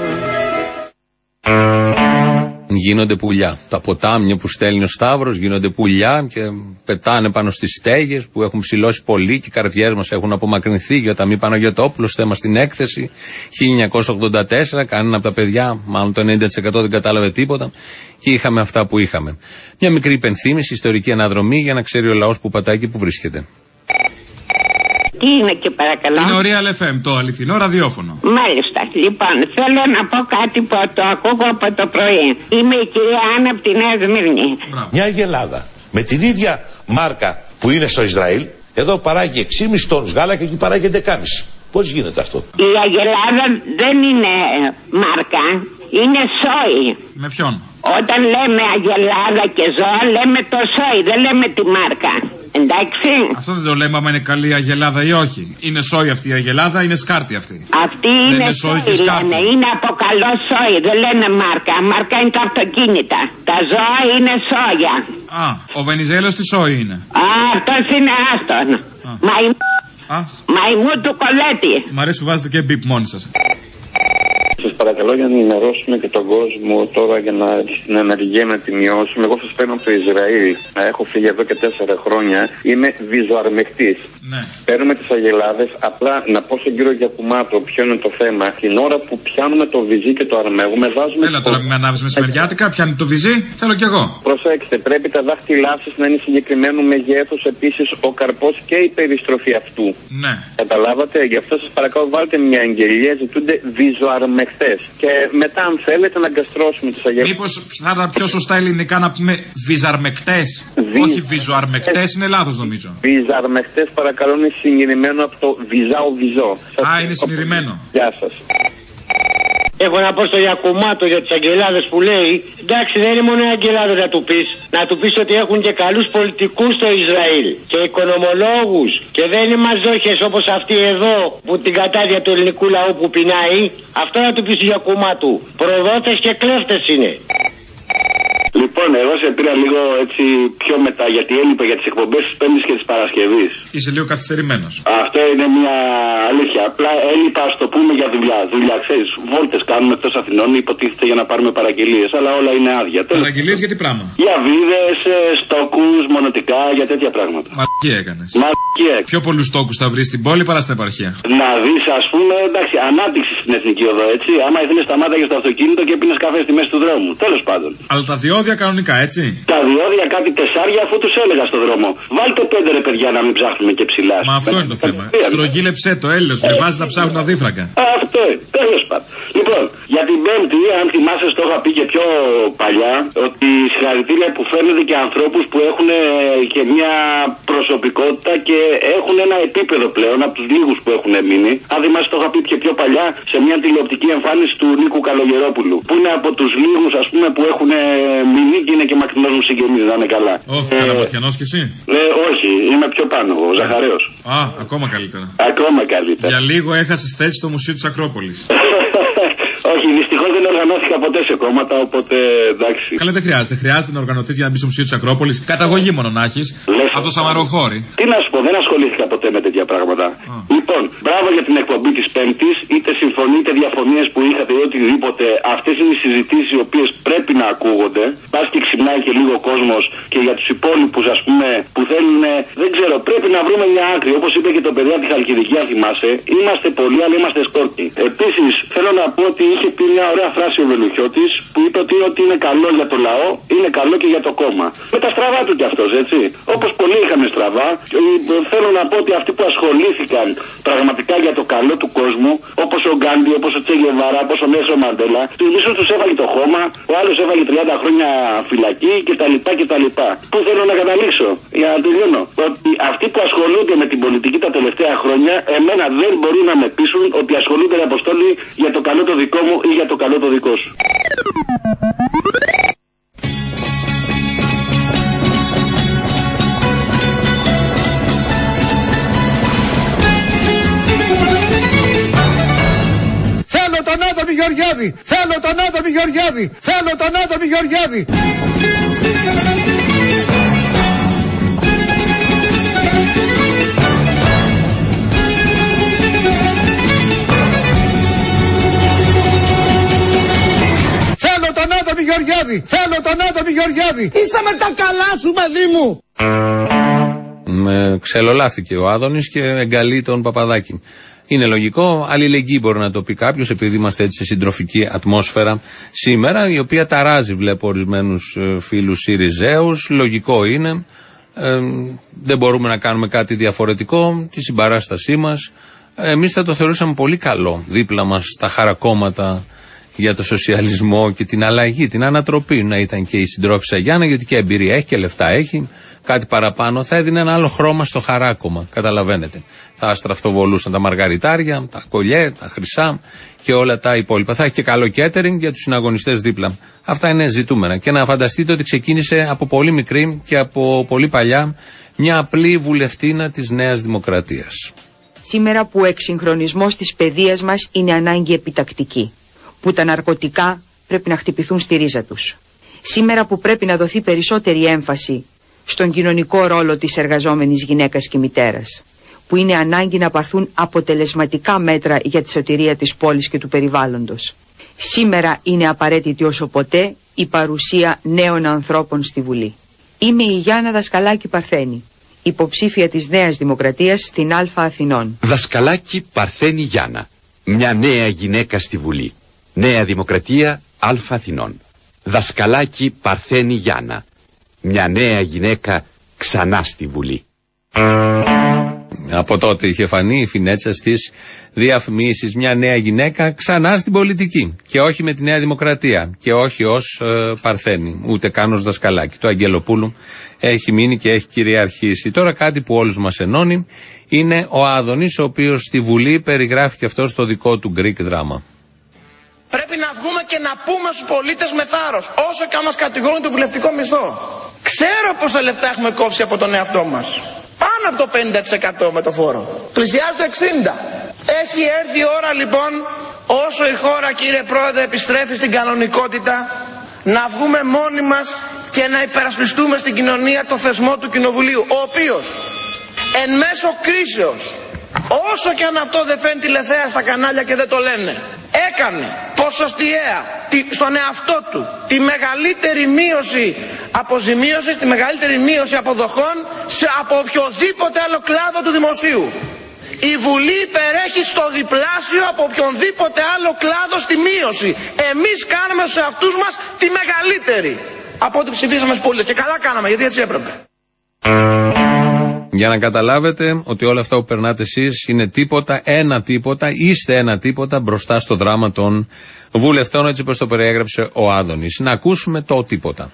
Speaker 2: Γίνονται πουλιά. Τα ποτάμια που στέλνει ο Σταύρος γίνονται πουλιά και πετάνε πάνω στις στέγες που έχουν ψηλώσει πολύ και οι καρδιές μας έχουν απομακρυνθεί για τα μη Παναγιωτόπουλος, θέμα στην έκθεση χίλια εννιακόσια ογδόντα τέσσερα. Κανένα από τα παιδιά, μάλλον το ενενήντα τοις εκατό δεν κατάλαβε τίποτα και είχαμε αυτά που είχαμε. Μια μικρή υπενθύμηση, ιστορική αναδρομή για να ξέρει ο λαός που πατάει και που βρίσκεται.
Speaker 19: Τι είναι και παρακαλώ?
Speaker 20: Είναι ο Real εφ εμ, το αληθινό ραδιόφωνο.
Speaker 19: Μάλιστα. Λοιπόν, θέλω να πω κάτι που το ακούω από το πρωί. Είμαι η κυρία Άννα από τη Νέα Σμύρνη.
Speaker 21: Μια αγελάδα με την ίδια μάρκα που είναι στο Ισραήλ, εδώ παράγει έξι κόμμα πέντε τόνους γάλα και εκεί παράγει έντεκα κόμμα πέντε. Πώς γίνεται αυτό?
Speaker 19: Η αγελάδα δεν είναι μάρκα, είναι σόι.
Speaker 20: Με ποιον?
Speaker 19: Όταν λέμε αγελάδα και ζώα, λέμε το σόι, δεν λέμε τη μάρκα. Εντάξει.
Speaker 20: Αυτό δεν το λέμε άμα είναι καλή αγελάδα ή όχι. Είναι σόι αυτή η αγελάδα, είναι σκάρτη αυτή.
Speaker 19: Αυτή είναι, είναι σόι και σκάρτη. Λένε, είναι από καλό σόι, δεν λένε μάρκα. Μάρκα είναι τα αυτοκίνητα. Τα ζώα είναι σόγια.
Speaker 20: Α, ο Βενιζέλος τι σόι είναι.
Speaker 19: Α, αυτός είναι άστον. Μαϊμού. Μαϊμού του Κολέτη.
Speaker 20: Μ' αρέσει που βάζετε και μπιπ μόνοι σας.
Speaker 4: Σας παρακαλώ για να ενημερώσουμε και τον κόσμο τώρα για να την ανεργία να τη μειώσουμε. Εγώ σας παίρνω από το Ισραήλ. Έχω φύγει εδώ και τέσσερα χρόνια. Είμαι βυζοαρμεκτής.
Speaker 20: Ναι.
Speaker 4: Παίρνουμε τις αγελάδες. Απλά να πω στον κύριο Γιακουμάτο ποιο είναι το θέμα. Την ώρα που πιάνουμε το βυζί και το αρμέγουμε, βάζουμε.
Speaker 20: Έλα τώρα, μην με ανάβεις μεσημεριάτικα. Πιάνει το βυζί, θέλω κι εγώ.
Speaker 4: Προσέξτε, πρέπει τα δάχτυλά σας να είναι συγκεκριμένου μεγέθους. Επίσης, ο καρπός και η περιστροφή αυτού.
Speaker 20: Ναι.
Speaker 4: Καταλάβατε, γι' αυτό σας παρακαλώ, βάλτε μια αγγελία. Ζητούνται βυζοαρμεκτές. Και μετά, αν θέλετε, να γκαστρώσουμε τις αγελάδες.
Speaker 20: Μήπως θα ήταν πιο σωστά ελληνικά να πούμε βυζαρμεκτές. Βι... Όχι βυζοαρμεκτές, είναι λάθος νομίζω.
Speaker 4: Βυζαρμεκτές, παρακαλώ, είναι συγκεκριμένο από το βυζάο βυζό.
Speaker 20: Α, είναι συγκεκριμένο.
Speaker 4: Γεια σας.
Speaker 22: Έχω να πω στο Γιακουμάτο για τις αγγελάδες που λέει. Εντάξει, δεν είναι μόνο οι αγγελάδες να του πεις. Να του πεις ότι έχουν και καλούς πολιτικούς στο Ισραήλ. Και οικονομολόγους. Και δεν είναι μαζόχες όπως αυτοί εδώ που την κατάδια του ελληνικού λαού που πεινάει. Αυτό να του πεις στο Γιακουμάτου. Προδότες και κλέφτες είναι.
Speaker 4: Λοιπόν, εγώ σε πήρα λίγο έτσι πιο μετά γιατί έλειπε για τις εκπομπές της Πέμπτης και της Παρασκευής.
Speaker 20: Είσαι λίγο καθυστερημένος.
Speaker 4: Αυτό είναι μια αλήθεια. Απλά έλειπα, ας το πούμε, για δουλειά. Δουλειά, ξέρεις, βόλτες κάνουμε εκτός Αθηνών, υποτίθεται για να πάρουμε παραγγελίες, αλλά όλα είναι άδεια.
Speaker 20: Παραγγελίες για τι πράγμα?
Speaker 4: Για βίδες, στόκους, μονοτικά, για τέτοια πράγματα.
Speaker 20: Μαλακία έκανες.
Speaker 4: Μαλακία.
Speaker 20: Πιο πολλούς στόκους θα βρεις στην πόλη παρά στην επαρχία.
Speaker 4: Να δεις, ας πούμε, εντάξει, ανάπτυξη στην εθνική οδό, έτσι. Άμα ήθελες σταμάταγες στο αυτοκίνητο και πίνες καφέ στη μέση του δρόμου. Τέλος πάντων.
Speaker 20: Αλλά τα διόδια κανονικά, έτσι.
Speaker 4: Τα διόδια κάτι τεσσάρια, αφού τους έλεγα στον δρόμο. Βάλτε πέντε ρε παιδιά να μην ψάχνουμε και ψηλά.
Speaker 20: Μα αυτό είναι το θέμα. Στρογγύλεψε το έλεος, με βάζει να ψάχνουν τα δίφρακα.
Speaker 4: Αυτό είναι. Τέλος πάντων. Λοιπόν, για την Πέμπτη, αν θυμάσαι, το είχα πει και πιο παλιά, ότι συγχαρητήρια που φέρνετε και ανθρώπους που έχουν και μια προσωπικότητα και έχουν ένα επίπεδο πλέον από τους λίγους που έχουν μείνει. Αν θυμάσαι, το είχα πει και πιο παλιά σε μια τηλεοπτική εμφάνιση του Νίκου Καλογερόπουλου. Που είναι από τους λίγους, ας πούμε, που έχουν μείνει και είναι και μακρινός μου συγγενής, να είναι καλά.
Speaker 20: Όχι, ε, Καλαματιανός κι εσύ.
Speaker 4: Ε, όχι, είμαι πιο πάνω, ο Ζαχαρέος.
Speaker 20: Α, ακόμα καλύτερα.
Speaker 4: Ακόμα καλύτερα.
Speaker 20: Για λίγο έχασες θέση στο Μουσείο της Ακρόπολης.
Speaker 4: Όχι, δυστυχώς δεν οργανώθηκα ποτέ σε κόμματα, οπότε εντάξει.
Speaker 20: Καλά, δεν χρειάζεται. Χρειάζεται να οργανωθείς για να μπει στο Μουσείο της Ακρόπολης. Καταγωγή μόνο να έχεις. Από το Σαμαροχώρι.
Speaker 4: Τι να σου πω, δεν ασχολήθηκα ποτέ με τέτοια πράγματα. Oh. Λοιπόν, μπράβο για την εκπομπή της Πέμπτης. Είτε συμφωνεί είτε διαφωνίες που είχατε ή οτιδήποτε. Αυτές είναι οι συζητήσεις οι οποίες πρέπει να ακούγονται. Πας και ξυπνάει και λίγο ο κόσμος. Και για τους υπόλοιπους, ας πούμε, που θέλουν. Δεν ξέρω, πρέπει να βρούμε μια άκρη. Όπως είπε και το παιδί από τη Χαλκιδική, αν θυμάσαι. Είμαστε πολλοί, αλλά είμαστε σκόρπιοι. Επίσης, θέλω να πω ότι είχε πει μια ωραία φράση ο Βελουχιώτης που είπε ότι ό,τι είναι καλό για το λαό είναι καλό και για το κόμμα. Με τα στραβά του κι αυτός, έτσι. Όπως πολλοί είχαμε στραβά, θέλω να πω ότι αυτοί που ασχολήθηκαν πραγματικά για το καλό του κόσμου, όπως ο Γκάντι, όπως ο Τσε Γκεβάρα, όπως ο Νέλσον Μαντέλα, του ίσως τους έβαλε το χώμα, ο άλλος έβαλε τριάντα χρόνια φυλακή κτλ. κτλ. Πού θέλω να καταλήξω, για να τελειώνω. Ότι αυτοί που ασχολούνται με την πολιτική τα τελευταία χρόνια, εμένα δεν μπορούν να με πείσουν ότι ασχολούνται, Αποστόλη, για το καλό το δικό μου ή για το καλό το δικό σου.
Speaker 1: Θέλω τον Άδωνη Γεωργιάδη! Θέλω τον Άδωνη Γεωργιάδη! Θέλω τον Άδωνη Γεωργιάδη! Θέλω τον Άδωνη Γεωργιάδη! Θέλω τον Άδωνη Γεωργιάδη! Είσαι με τα καλά σου, παιδί μου!
Speaker 2: Με ξελολάθηκε ο Άδωνης και εγκαλεί τον Παπαδάκη. Είναι λογικό, αλληλεγγύη μπορεί να το πει κάποιος, επειδή είμαστε έτσι σε συντροφική ατμόσφαιρα σήμερα, η οποία ταράζει, βλέπω, ορισμένους φίλους Συριζέους. Λογικό είναι. Ε, δεν μπορούμε να κάνουμε κάτι διαφορετικό. Τη συμπαράστασή μας. Εμείς θα το θεωρούσαμε πολύ καλό δίπλα μας στα χαρακόμματα για το σοσιαλισμό και την αλλαγή, την ανατροπή. Να ήταν και η συντρόφισσα Γιάννα, γιατί και εμπειρία έχει και λεφτά έχει. Κάτι παραπάνω θα έδινε ένα άλλο χρώμα στο χαράκομα. Καταλαβαίνετε. Θα στραφτοβολούσαν τα μαργαριτάρια, τα κολιέ, τα χρυσά και όλα τα υπόλοιπα. Θα έχει και καλό catering για τους συναγωνιστές δίπλα. Αυτά είναι ζητούμενα. Και να φανταστείτε ότι ξεκίνησε από πολύ μικρή και από πολύ παλιά μια απλή βουλευτίνα της Νέας Δημοκρατίας.
Speaker 23: Σήμερα που ο εξυγχρονισμός της παιδείας μας είναι ανάγκη επιτακτική.
Speaker 17: που τα ναρκωτικά πρέπει να χτυπηθούν στη ρίζα τους. Σήμερα που πρέπει να δοθεί περισσότερη έμφαση στον κοινωνικό ρόλο της εργαζόμενης γυναίκας και μητέρας, που είναι ανάγκη να πάρθουν αποτελεσματικά μέτρα για τη σωτηρία της πόλης και του περιβάλλοντος. Σήμερα είναι απαραίτητη όσο ποτέ η παρουσία νέων ανθρώπων στη Βουλή. Είμαι η Γιάννα Δασκαλάκη Παρθένη, υποψήφια της Νέας Δημοκρατίας στην Α Αθηνών.
Speaker 7: Δασκαλάκη Παρθένη Γιάννα, μια νέα γυναίκα στη Βουλή. Νέα Δημοκρατία Α Αθηνών. Δασκαλάκη Παρθένη Γιάννα, μια νέα γυναίκα ξανά στη Βουλή.
Speaker 2: Από τότε είχε φανεί η Φινέτσα στις διαφημίσεις, μια νέα γυναίκα ξανά στην πολιτική. Και όχι με τη Νέα Δημοκρατία. Και όχι ως ε, Παρθένη, ούτε καν ως Δασκαλάκη. Το Αγγελοπούλου έχει μείνει και έχει κυριαρχήσει. Τώρα κάτι που όλους μας ενώνει είναι ο Άδωνης, ο οποίος στη Βουλή περιγράφει και αυτό στο δικό του Greek δράμα.
Speaker 1: Πρέπει να βγούμε και να πούμε στους πολίτες με θάρρος, όσο και αν μας κατηγορούν το βουλευτικό μισθό. Ξέρω πόσα λεπτά έχουμε κόψει από τον εαυτό μας. Πάνω από το πενήντα τοις εκατό με το φόρο. Πλησιάζει το εξήντα τοις εκατό. Έχει έρθει η ώρα λοιπόν, όσο η χώρα, κύριε Πρόεδρε, επιστρέφει στην κανονικότητα, να βγούμε μόνοι μας και να υπερασπιστούμε στην κοινωνία το θεσμό του Κοινοβουλίου, ο οποίος εν μέσω κρίσεως, όσο και αν αυτό δεν φαίνει τηλεθέα στα κανάλια και δεν το λένε, έκανε ποσοστιαία στον εαυτό του τη μεγαλύτερη μείωση αποζημίωσης, τη μεγαλύτερη μείωση αποδοχών σε από οποιοδήποτε άλλο κλάδο του δημοσίου. Η Βουλή υπερέχει στο διπλάσιο από οποιονδήποτε άλλο κλάδο στη μείωση. Εμείς κάναμε σε αυτούς μας τη μεγαλύτερη από ό,τι ψηφίσαμε στους πολίτες. Και καλά κάναμε, γιατί έτσι έπρεπε.
Speaker 2: Για να καταλάβετε ότι όλα αυτά που περνάτε εσείς είναι τίποτα, ένα τίποτα, είστε ένα τίποτα μπροστά στο δράμα των βουλευτών, έτσι όπως το περιέγραψε ο Άδωνης. Να ακούσουμε το τίποτα.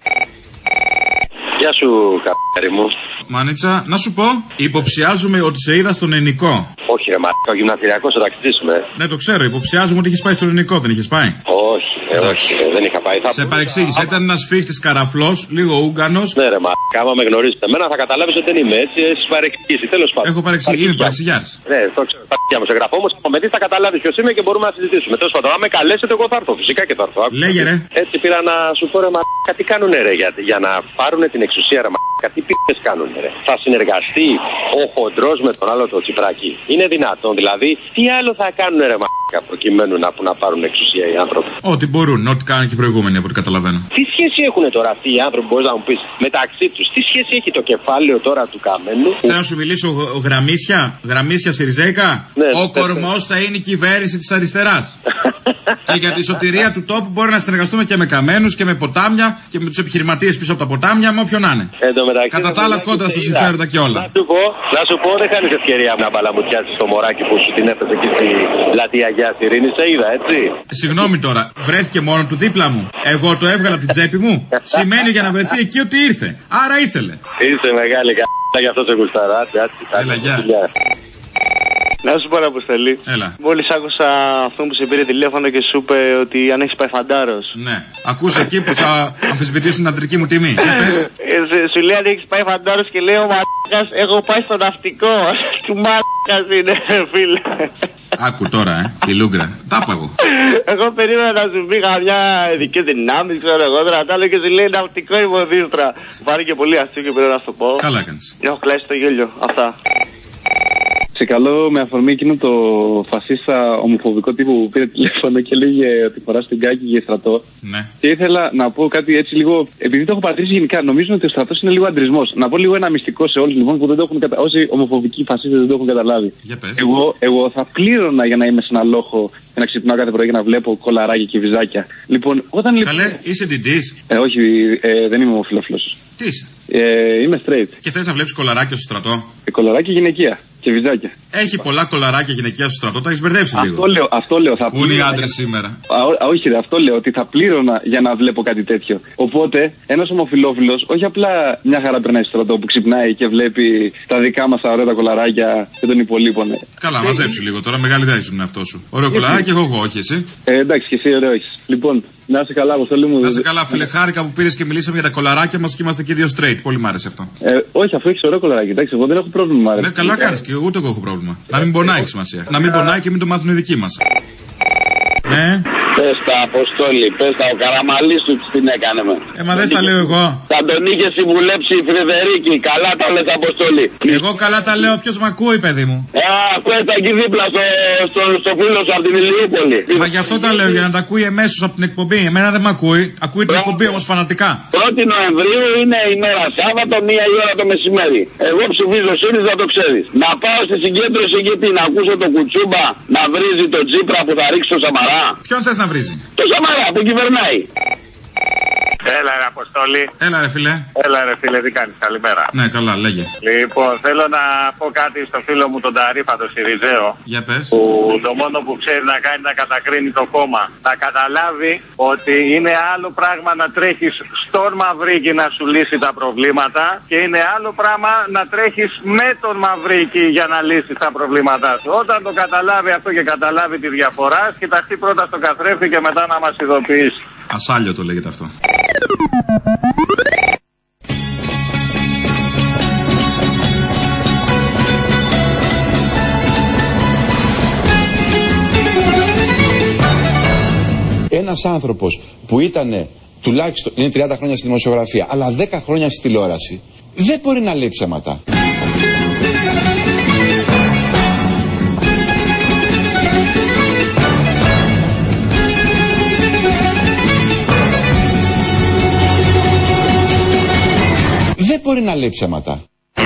Speaker 9: Γεια σου, καπάρι μου.
Speaker 20: Μάνιτσα, να σου πω, υποψιάζομαι ότι σε είδα στον Ελληνικό.
Speaker 9: Όχι, ρε μαλάκα, ο γυμναστηριακός θα ταξιδίσουμε.
Speaker 20: Ναι, το ξέρω, υποψιάζομαι ότι είχες πάει στον Ελληνικό, δεν είχες πάει?
Speaker 9: Όχι, ε, όχι, ε, δεν είχα πάει. Θα
Speaker 20: σε παρεξήγησα, ήταν ένας φίχτης καραφλός, λίγο Ούγκανος.
Speaker 9: Ναι, ρε μαλάκα, άμα με γνωρίζετε εμένα θα καταλάβεις ότι δεν είμαι έτσι, έχεις παρεξηγήσει, τέλος πάντων.
Speaker 20: Έχω παρεξηγήσει, είναι παρεξηγιάς.
Speaker 9: Ναι, το ξέρω, θα μου σε γραφώ όμως, με δεις θα καταλάβεις ποιος είμαι και μπορούμε να συζητήσουμε. Τέλος πάντων, αν με καλέσετε, εγώ θα έρθω, φυσικά και θα έρθω.
Speaker 20: Λέγε ρε.
Speaker 9: Έτσι πήρα να σου πω ρε μαλάκα, τι κάνουνε ρε, για, για να πάρουν την εξουσία ρε μαλάκα, τι πίπες κάνουνε ρε. Θα συνεργαστεί ο χοντρός με τον άλλο το Τσιπράκη? Είναι δυνατόν δηλαδή? Τι άλλο θα κάνουν ρε μαλάκα προκειμένου να, να πάρουν εξουσία οι άνθρωποι?
Speaker 20: Ό,τι μπορούν, ό,τι κάνουν και οι προηγούμενοι από ό,τι καταλαβαίνω.
Speaker 9: Τι σχέση έχουν τώρα αυτοί οι άνθρωποι, μπορείς να μου πεις, μεταξύ τους? Τι σχέση έχει το κεφάλαιο τώρα του Καμένου?
Speaker 20: Θέλω να σου μιλήσω ο, Γραμμίσια, Γραμμίσια Σιριζέικα. Ναι, ο κορμός θα είναι η κυβέρνηση της αριστεράς. Και για τη σωτηρία του τόπου μπορεί να συνεργαστούμε και με καμένους και με ποτάμια και με τους επιχειρηματίες πίσω από τα ποτάμια, με όποιον να είναι. Κατά τα άλλα κόντρα στα συμφέροντα και όλα.
Speaker 9: Να σου πω, να σου πω, δεν κάνεις ευκαιρία να μπαλαμουτιάσεις το μωράκι που σου την έφτασε εκεί στη πλατεία Αγιάς Ειρήνης, σε είδα, έτσι.
Speaker 20: Συγγνώμη τώρα, βρέθηκε μόνο του δίπλα μου. Εγώ το έβγαλα από την τσέπη μου. Σημαίνει για να βρεθεί εκεί ότι ήρθε. Άρα ήθελε.
Speaker 9: Είσαι μεγάλη κα***α, γι' αυτό σε γουσταρά.
Speaker 20: Έλα, γεια.
Speaker 23: Να σου πω, Αποστολή.
Speaker 20: Έλα.
Speaker 23: Μόλις άκουσα αυτόν που σε πήρε τηλέφωνο και σου είπε ότι αν έχεις πάει φαντάρος.
Speaker 20: Ναι. Ακούσε εκεί που θα αμφισβητήσουν την αντρική μου τιμή. Για πες.
Speaker 23: Ε, σου λέει αν έχεις πάει φαντάρος και λέει ο μαλάκας, έχω πάει στο ναυτικό. Του μαλάκας είναι, φίλε.
Speaker 20: Άκου τώρα, ε, τη Λούγκρα. Τα είπα εγώ.
Speaker 23: Εγώ περίμενα να σου πει καμιά ειδική δυνάμει, ξέρω εγώ τώρα. Τα λέω και σου λέει ναυτικό υποδίστρα. Μου πάρει και πολύ αστείο και πρέπει να σου το πω.
Speaker 20: Καλά έκανες.
Speaker 23: Έχω κλάσει το γέλιο. Αυτά.
Speaker 24: Σε καλό με αφορμή εκείνο το φασίστα ομοφοβικό τύπο που πήρε τηλέφωνο και λέγε ότι φορά στην κάκη για στρατό.
Speaker 20: Ναι.
Speaker 24: Και ήθελα να πω κάτι έτσι λίγο. Επειδή το έχω πατρίσει γενικά, νομίζω ότι ο στρατός είναι λίγο αντρισμός. Να πω λίγο ένα μυστικό σε όλους λοιπόν που δεν το έχουν κατα... όσοι ομοφοβικοί φασίστες δεν το έχουν καταλάβει.
Speaker 20: Για πες.
Speaker 24: Εγώ, εγώ θα πλήρωνα για να είμαι σε ένα λόχο και να ξυπνάω κάθε πρωί και να βλέπω κολαράκια και βυζάκια. Λοιπόν, όταν λοιπόν.
Speaker 20: Καλέ, είσαι ντιντής.
Speaker 24: Ε, όχι, ε, δεν είμαι ομοφυλόφιλος.
Speaker 20: Τι είσαι?
Speaker 24: Ε, είμαι straight.
Speaker 20: Και θες να βλέπεις κολαράκια στο στρατό?
Speaker 24: Ε, κολαράκια γυναικεία. Και βυζάκια.
Speaker 20: Έχει πολλά κολαράκια γυναικεία στο στρατό, τα έχεις μπερδέψει λίγο.
Speaker 24: Αυτό λέω, αυτό λέω. Θα
Speaker 20: Πού είναι οι άντρες σήμερα?
Speaker 24: Α, όχι, ρε, αυτό λέω, ότι θα πλήρωνα για να βλέπω κάτι τέτοιο. Οπότε, ένας ομοφυλόφιλος, όχι απλά μια χαρά περνάει στο στρατό που ξυπνάει και βλέπει τα δικά μας τα ωραία τα κολαράκια και τον υπολείπων.
Speaker 20: Καλά, μαζέψου λίγο τώρα, μεγάλη δέση στον εαυτό σου. Ωραίο κολαράκι, εγώ, εγώ, όχι εσύ.
Speaker 24: Ε, εντάξει, και εσύ ωραίο έχεις. Λοιπόν, να είσαι καλά, Αποστολή μου.
Speaker 20: Να είσαι καλά, φίλε, χάρηκα που πήρες και μιλήσαμε για τα κολαράκια μας και είμαστε και δύο straight. Πολύ μ' άρεσε αυτό.
Speaker 24: Ε, όχι, αφού έχεις ωραίο κολαράκι, εντάξει, εγώ δεν έχω πρόβλημα.
Speaker 20: Ναι, καλά κάνεις και ούτε εγώ έχω πρόβλημα. Να μην πονάει έχει σημασία. Να μην πονάει και μην το μάθουν οι δικοί μας. Ναι.
Speaker 23: Πες τα, Αποστόλη, πες τα, ο Καραμαλής του την έκανε με.
Speaker 20: Ε, μα δεν τα λέω εγώ.
Speaker 23: Θα τον είχε συμβουλέψει η Φρυδερίκη. Καλά τα λες, Αποστόλη.
Speaker 20: Εγώ καλά τα λέω, ποιος μ' ακούει, παιδί μου.
Speaker 23: Α, πες τα εκεί δίπλα στο, στο, στο φίλο σου από την Ηλιούπολη.
Speaker 20: Μα γι' αυτό τα λέω, για να τα ακούει εμέσως από την εκπομπή. Εμένα δεν μ' ακούει. Ακούει την εκπομπή όμως φανατικά.
Speaker 23: πρώτη Νοεμβρίου είναι η μέρα Σάββατο, μία η ώρα το μεσημέρι. Εγώ ψηφίζω ΣΥΡΙΖΑ, το ξέρεις. Να πάω στη συγκέντρωση εκεί να ακούσω το Κουτσούμπα να βρίζει το Τσίπρα που θα ρίξει το Σαμαρά.
Speaker 20: Ποιον θες να βρίζει?
Speaker 23: Το Σαμαρά που κυβερνάει.
Speaker 6: Έλα ρε Αποστόλη.
Speaker 20: Έλα ρε φίλε.
Speaker 6: Έλα ρε φίλε, τι κάνεις, καλημέρα.
Speaker 20: Ναι, καλά, λέγε.
Speaker 6: Λοιπόν, θέλω να πω κάτι στο φίλο μου τον Ταρίφα, τον Σιριζέο.
Speaker 20: Για πες.
Speaker 6: Που το μόνο που ξέρει να κάνει να κατακρίνει το κόμμα. Να καταλάβει ότι είναι άλλο πράγμα να τρέχεις στον Μαυρίκη να σου λύσει τα προβλήματα και είναι άλλο πράγμα να τρέχεις με τον Μαυρίκη για να λύσεις τα προβλήματά σου. Όταν το καταλάβει αυτό και καταλάβει τη διαφορά, κοιταχτεί πρώτα στο καθρέφτη και μετά να μας ειδοποιήσει.
Speaker 20: Ασάλιο το λέγεται αυτό.
Speaker 16: Ένας άνθρωπος που ήταν τουλάχιστον, είναι τριάντα χρόνια στη δημοσιογραφία, αλλά δέκα χρόνια στη τηλεόραση, δεν μπορεί να λέει ψέματα. Δεν μπορεί να λέει ψέματα.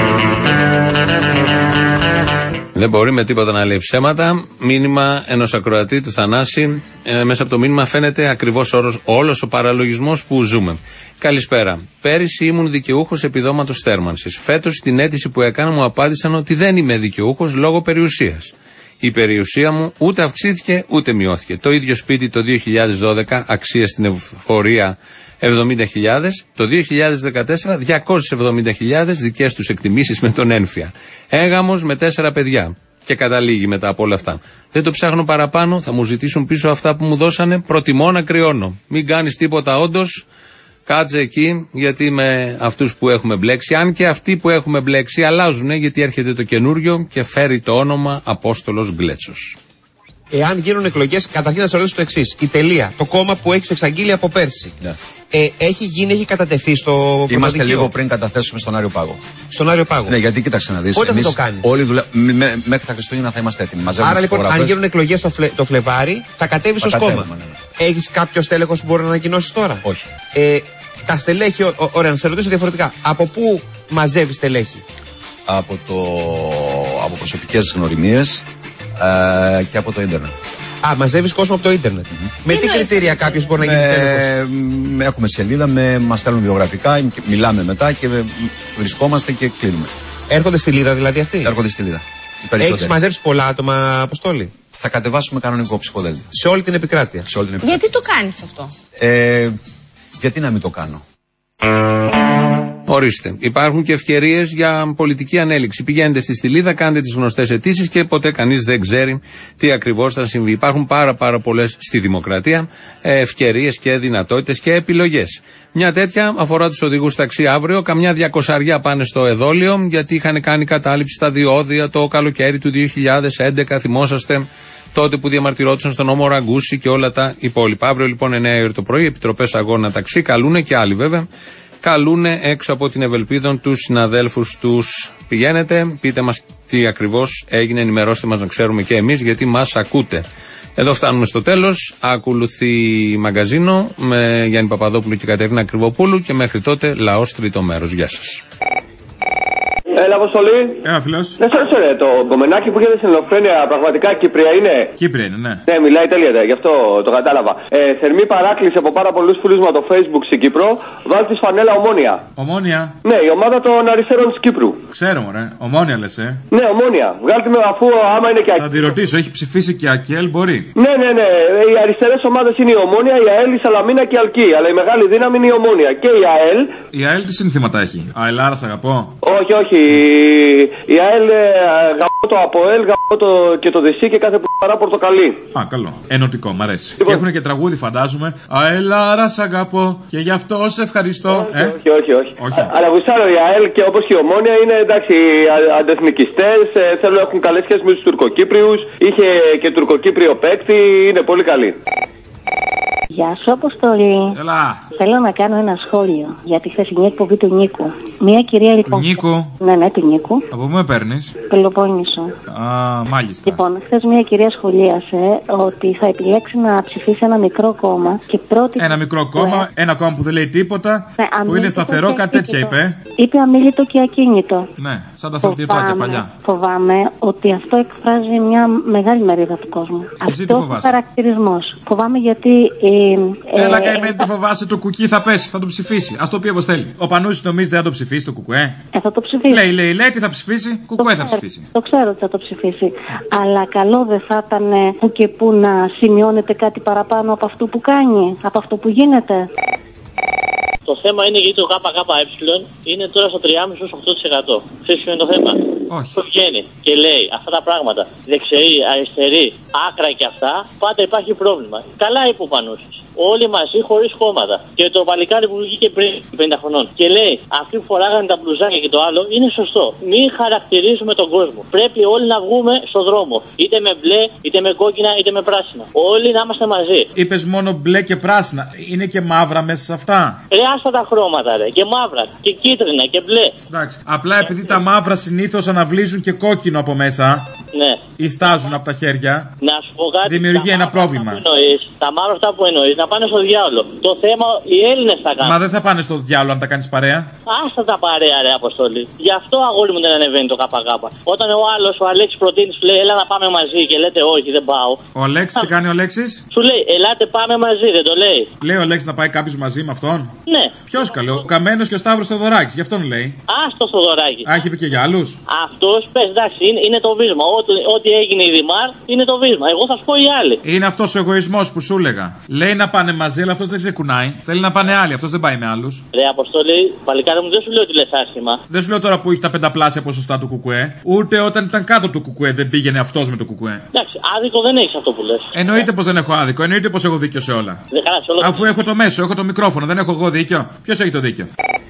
Speaker 2: Δεν μπορεί με τίποτα να λέει ψέματα. Μήνυμα ενός ακροατή του Θανάση. Ε, μέσα από το μήνυμα φαίνεται ακριβώς όλος ο παραλογισμός που ζούμε. Καλησπέρα. Πέρυσι ήμουν δικαιούχος επιδόματος θέρμανσης. Φέτος στην αίτηση που έκανα μου απάντησαν ότι δεν είμαι δικαιούχος λόγω περιουσίας. Η περιουσία μου ούτε αυξήθηκε ούτε μειώθηκε. Το ίδιο σπίτι το δύο χιλιάδες δώδεκα, αξία στην εφορία εβδομήντα χιλιάδες, το δύο χιλιάδες δεκατέσσερα διακόσιες εβδομήντα χιλιάδες, δικές τους εκτιμήσεις με τον ένφια. Έγαμος με τέσσερα παιδιά. Και καταλήγει μετά από όλα αυτά. Δεν το ψάχνω παραπάνω, θα μου ζητήσουν πίσω αυτά που μου δώσανε, προτιμώ να κρυώνω. Μην κάνεις τίποτα όντως, κάτσε εκεί, γιατί με αυτούς που έχουμε μπλέξει, αν και αυτοί που έχουμε μπλέξει αλλάζουν, γιατί έρχεται το καινούριο και φέρει το όνομα Απόστολος Γκλέτσος.
Speaker 8: Εάν γίνουν εκλογές, καταρχήν να σα ρωτήσω το εξής. Η Τελεία, το κόμμα που έχει εξαγγείλει από πέρσι, ναι. ε, έχει γίνει, έχει κατατεθεί στο.
Speaker 11: Είμαστε λίγο πριν καταθέσουμε στον Άριο Πάγο.
Speaker 8: Στον Άριο Πάγο.
Speaker 11: Ναι, γιατί κοίταξε να δεις.
Speaker 8: Πότε θα το κάνει?
Speaker 11: Όλοι δουλε... με, μέχρι τα Χριστούγεννα θα είμαστε έτοιμοι. Μαζεύουμε.
Speaker 8: Άρα λοιπόν, αν γίνουν εκλογές το, φλε... το Φλεβάρι, θα κατέβει ω κόμμα. Ναι, ναι. Έχει κάποιο στέλεχος που μπορεί να ανακοινώσει τώρα?
Speaker 11: Όχι.
Speaker 8: Ε, τα στελέχη, ωραία, να σε ρωτήσω διαφορετικά. Από πού μαζεύει στελέχη?
Speaker 11: Από, το... από προσωπικές γνωριμίες ε, και από το ίντερνετ.
Speaker 8: Α, μαζεύει κόσμο από το ίντερνετ. Mm-hmm. Με τι κριτήρια κάποιο μπορεί να γίνει στέλεχος?
Speaker 11: Έχουμε σελίδα, με, μας στέλνουν βιογραφικά, μιλάμε μετά και βρισκόμαστε και κλείνουμε.
Speaker 8: Έρχονται στη Λίδα δηλαδή αυτοί?
Speaker 11: Έρχονται στη Λίδα.
Speaker 8: Έχεις μαζέψει πολλά άτομα, Αποστόλη?
Speaker 11: Θα κατεβάσουμε κανονικό ψηφοδέλτιο.
Speaker 8: Σε όλη την επικράτεια?
Speaker 11: Σε όλη την επικράτεια.
Speaker 13: Γιατί το κάνεις αυτό?
Speaker 11: Ε, γιατί να μην το κάνω?
Speaker 2: Ορίστε. Υπάρχουν και ευκαιρίες για πολιτική ανέλυξη. Πηγαίνετε στη στηλίδα, κάντε τις γνωστές αιτήσεις και ποτέ κανείς δεν ξέρει τι ακριβώς θα συμβεί. Υπάρχουν πάρα πάρα πολλές στη δημοκρατία ευκαιρίες και δυνατότητες και επιλογές. Μια τέτοια αφορά τους οδηγούς ταξί αύριο. Καμιά διακοσαριά πάνε στο εδόλιο γιατί είχαν κάνει κατάληψη στα διόδια το καλοκαίρι του δύο χιλιάδες έντεκα. Θυμόσαστε τότε που διαμαρτυρόντουσαν στον νόμο Ραγκούση και όλα τα υπόλοιπα. Αύριο λοιπόν εννιά η ώρα το πρωί, επιτροπές αγώνα ταξί καλούνε και άλλοι βέβαια. Καλούνε έξω από την Ευελπίδων τους συναδέλφους τους. Πηγαίνετε, πείτε μας τι ακριβώς έγινε, ενημερώστε μας να ξέρουμε και εμείς γιατί μας ακούτε. Εδώ φτάνουμε στο τέλος. Ακολουθεί μαγκαζίνο με Γιάννη Παπαδόπουλο και Κατερίνα Κρυβοπούλου και μέχρι τότε λαός τρίτο μέρος. Γεια σας.
Speaker 25: Έλα, Αποστολή.
Speaker 20: Έλα, φίλος.
Speaker 25: Ναι, σ' ρε, το γκομενάκι που γίνεται στην Ελληνοφρένεια πραγματικά Κύπρια είναι?
Speaker 20: Κύπρια είναι, ναι.
Speaker 25: Ναι, μιλάει τέλεια, γι' αυτό το κατάλαβα. Ε, θερμή παράκληση από πάρα πολλούς φίλους με το Facebook στην Κύπρο. Βάλτε τη φανέλα Ομόνια.
Speaker 20: Ομόνια.
Speaker 25: Ναι, η ομάδα των αριστερών της Κύπρου.
Speaker 20: Ξέρω, ρε. Ομόνια λες, ε.
Speaker 25: Ναι, Ομόνια. Βγάλτε με αφού άμα είναι και
Speaker 20: Θα τη ρωτήσω, έχει ψηφίσει και Ακέλ, μπορεί?
Speaker 25: Ναι, ναι, ναι. Οι αριστερές ομάδες είναι η Ομόνια, η ΑΕΛ, η Σαλαμίνα και η Αλκή. Αλλά η μεγάλη δύναμη είναι η Ομόνια. Και η ΑΕΛ.
Speaker 20: Η ΑΕΛ τι συνθήματα έχει? Αελάρα, σ' αγαπώ.
Speaker 25: Όχι, όχι. Η ΑΕΛ γαμπώ το ΑΠΟΕΛ, γαμπώ το και το ΔΕΣΥ και κάθε παρά πορτοκαλί.
Speaker 20: Α, καλό. Ενωτικό, μ' αρέσει. Λοιπόν. Και έχουν και τραγούδι, φαντάζομαι. Αελάρα, σ' αγαπώ και γι' αυτό σε ευχαριστώ.
Speaker 25: Όχι,
Speaker 20: ε?
Speaker 25: όχι, όχι, όχι.
Speaker 20: όχι.
Speaker 25: Α, αλλά γουστάρω η ΑΕΛ και όπως και η Ομόνια είναι εντάξει αντεθνικιστές. Ε, θέλουν να έχουν καλές σχέσεις με τους Τουρκοκύπριους. Είχε και τουρκοκύπριο παίκτη. Είναι πολύ καλή.
Speaker 10: Γεια σου, Αποστολή.
Speaker 20: Έλα.
Speaker 10: Θέλω να κάνω ένα σχόλιο για τη χθεσινή εκπομπή του Νίκου. Μια κυρία λοιπόν.
Speaker 20: Του Νίκου.
Speaker 10: Ναι, ναι, του Νίκου.
Speaker 20: Από πού με παίρνει?
Speaker 10: Πελοπόννησο.
Speaker 20: Α, μάλιστα.
Speaker 10: Λοιπόν, χθες μια κυρία σχολίασε ότι θα επιλέξει να ψηφίσει ένα μικρό κόμμα και πρώτη.
Speaker 20: Ένα μικρό κόμμα, ε... ένα κόμμα που δεν λέει τίποτα, ναι, που είναι σταθερό, κάτι τέτοια είπε.
Speaker 10: Είπε αμίλητο και ακίνητο.
Speaker 20: Ναι, σαν τα στρατιωτάκια παλιά.
Speaker 10: Φοβάμαι ότι αυτό εκφράζει μια μεγάλη μερίδα του κόσμου. Αυτό είναι ο χαρακτηρισμός. Φοβάμαι γιατί. Ε,
Speaker 20: Έλα, καημένη, τι φοβάσαι, το κουκί θα πέσει, θα το ψηφίσει. Α το πει όπω θέλει. Ο Πανούσης νομίζει δεν θα το ψηφίσει το κουκουέ.
Speaker 10: Ε, θα το ψηφίσει.
Speaker 20: Λέει, λέει, λέει, τι θα ψηφίσει, κουκουέ θα ψηφίσει.
Speaker 10: Το ξέρω ότι θα το ψηφίσει. Αλλά καλό δεν θα ήταν που και που να σημειώνεται κάτι παραπάνω από αυτό που κάνει, από αυτό που γίνεται.
Speaker 12: Το θέμα είναι γιατί το ΚΚΕ είναι τώρα στο τρία κόμμα πέντε με οκτώ τοις εκατό. Ξέρεις ποιο είναι το θέμα?
Speaker 20: Όχι.
Speaker 12: Το βγαίνει και λέει αυτά τα πράγματα. Δεξιή, αριστερή, άκρα και αυτά, πάντα υπάρχει πρόβλημα. Καλά είπε ο Πανούσης. Όλοι μαζί χωρίς κόμματα. Και το παλικάρι που βγήκε πριν πενήντα χρονών. Και λέει αυτοί που φοράγανε τα μπλουζάκια και το άλλο είναι σωστό. Μην χαρακτηρίζουμε τον κόσμο. Πρέπει όλοι να βγούμε στον δρόμο. Είτε με μπλε, είτε με κόκκινα, είτε με πράσινα. Όλοι να είμαστε μαζί.
Speaker 20: Είπες μόνο μπλε και πράσινα. Είναι και μαύρα μέσα σε αυτά?
Speaker 12: Ρε, άστα τα χρώματα, ρε. Και μαύρα, και κίτρινα, και μπλε.
Speaker 20: Εντάξει. Απλά επειδή τα μαύρα συνήθως αναβλύζουν και κόκκινο από μέσα.
Speaker 12: Ναι.
Speaker 20: Ή στάζουν από τα χέρια.
Speaker 12: Να σου πω κάτι.
Speaker 20: Δημιουργεί ένα πρόβλημα.
Speaker 12: Εννοείς, τα μαύρα αυτά που εννοείς να πάνε στο διάολο. Το θέμα οι Έλληνες θα κάνουν.
Speaker 20: Μα δεν θα πάνε στο διάολο αν τα κάνεις παρέα.
Speaker 12: Άστα τα παρέα, ρε Αποστολή. Γι' αυτό αγόρι μου δεν ανεβαίνει το ΚΚ. Όταν ο άλλος, ο Αλέξης προτείνει, σου λέει έλα να πάμε μαζί και λέτε όχι, δεν πάω.
Speaker 20: Ο Αλέξης, τι κάνει ο Αλέξης?
Speaker 12: Σου λέει ελάτε πάμε μαζί, δεν το λέει.
Speaker 20: Λέει ο Αλέξης να πάει κάποιος μαζί με αυτόν?
Speaker 12: Ναι.
Speaker 20: Ποιος καλό? Ο Καμένος και ο Σταύρος Θοδωράκης, γι' αυτόν λέει.
Speaker 12: Άστο Θοδωράκη.
Speaker 20: Α, έχει πει και για άλλους.
Speaker 12: Αυτός πες εντάξει, είναι, είναι το βίσμα. Ό,τι, ό,τι έγινε η Δημάρ είναι το βίσμα. Εγώ θα σου πω οι άλλοι.
Speaker 20: Είναι αυτός ο εγωισμός που σου έλεγα. Λέει να πάνε μαζί, αλλά αυτός δεν ξεκουνάει. Θέλει να πάνε άλλοι, αυτός δεν πάει με άλλους.
Speaker 12: Ρε Αποστολή, παλικάρι μου δεν σου λέω ότι λες άσχημα.
Speaker 20: Δεν σου λέω τώρα που έχει τα πενταπλάσια ποσοστά του κουκουέ. Ούτε όταν ήταν κάτω του κουκουέ δεν πήγαινε αυτός με το κουκουέ.
Speaker 12: Εντάξει, άδικο δεν έχεις αυτό που λες.
Speaker 20: Εννοείται πως δεν έχω άδικο, εννοείται πως έχω δίκιο σε όλα.
Speaker 12: Δεν χάσει όλο.
Speaker 20: Αφού έχω το μέσο, έχω το μικρόφωνο, δεν έχω εγώ δίκιο. Ποιος έχει το δίκιο?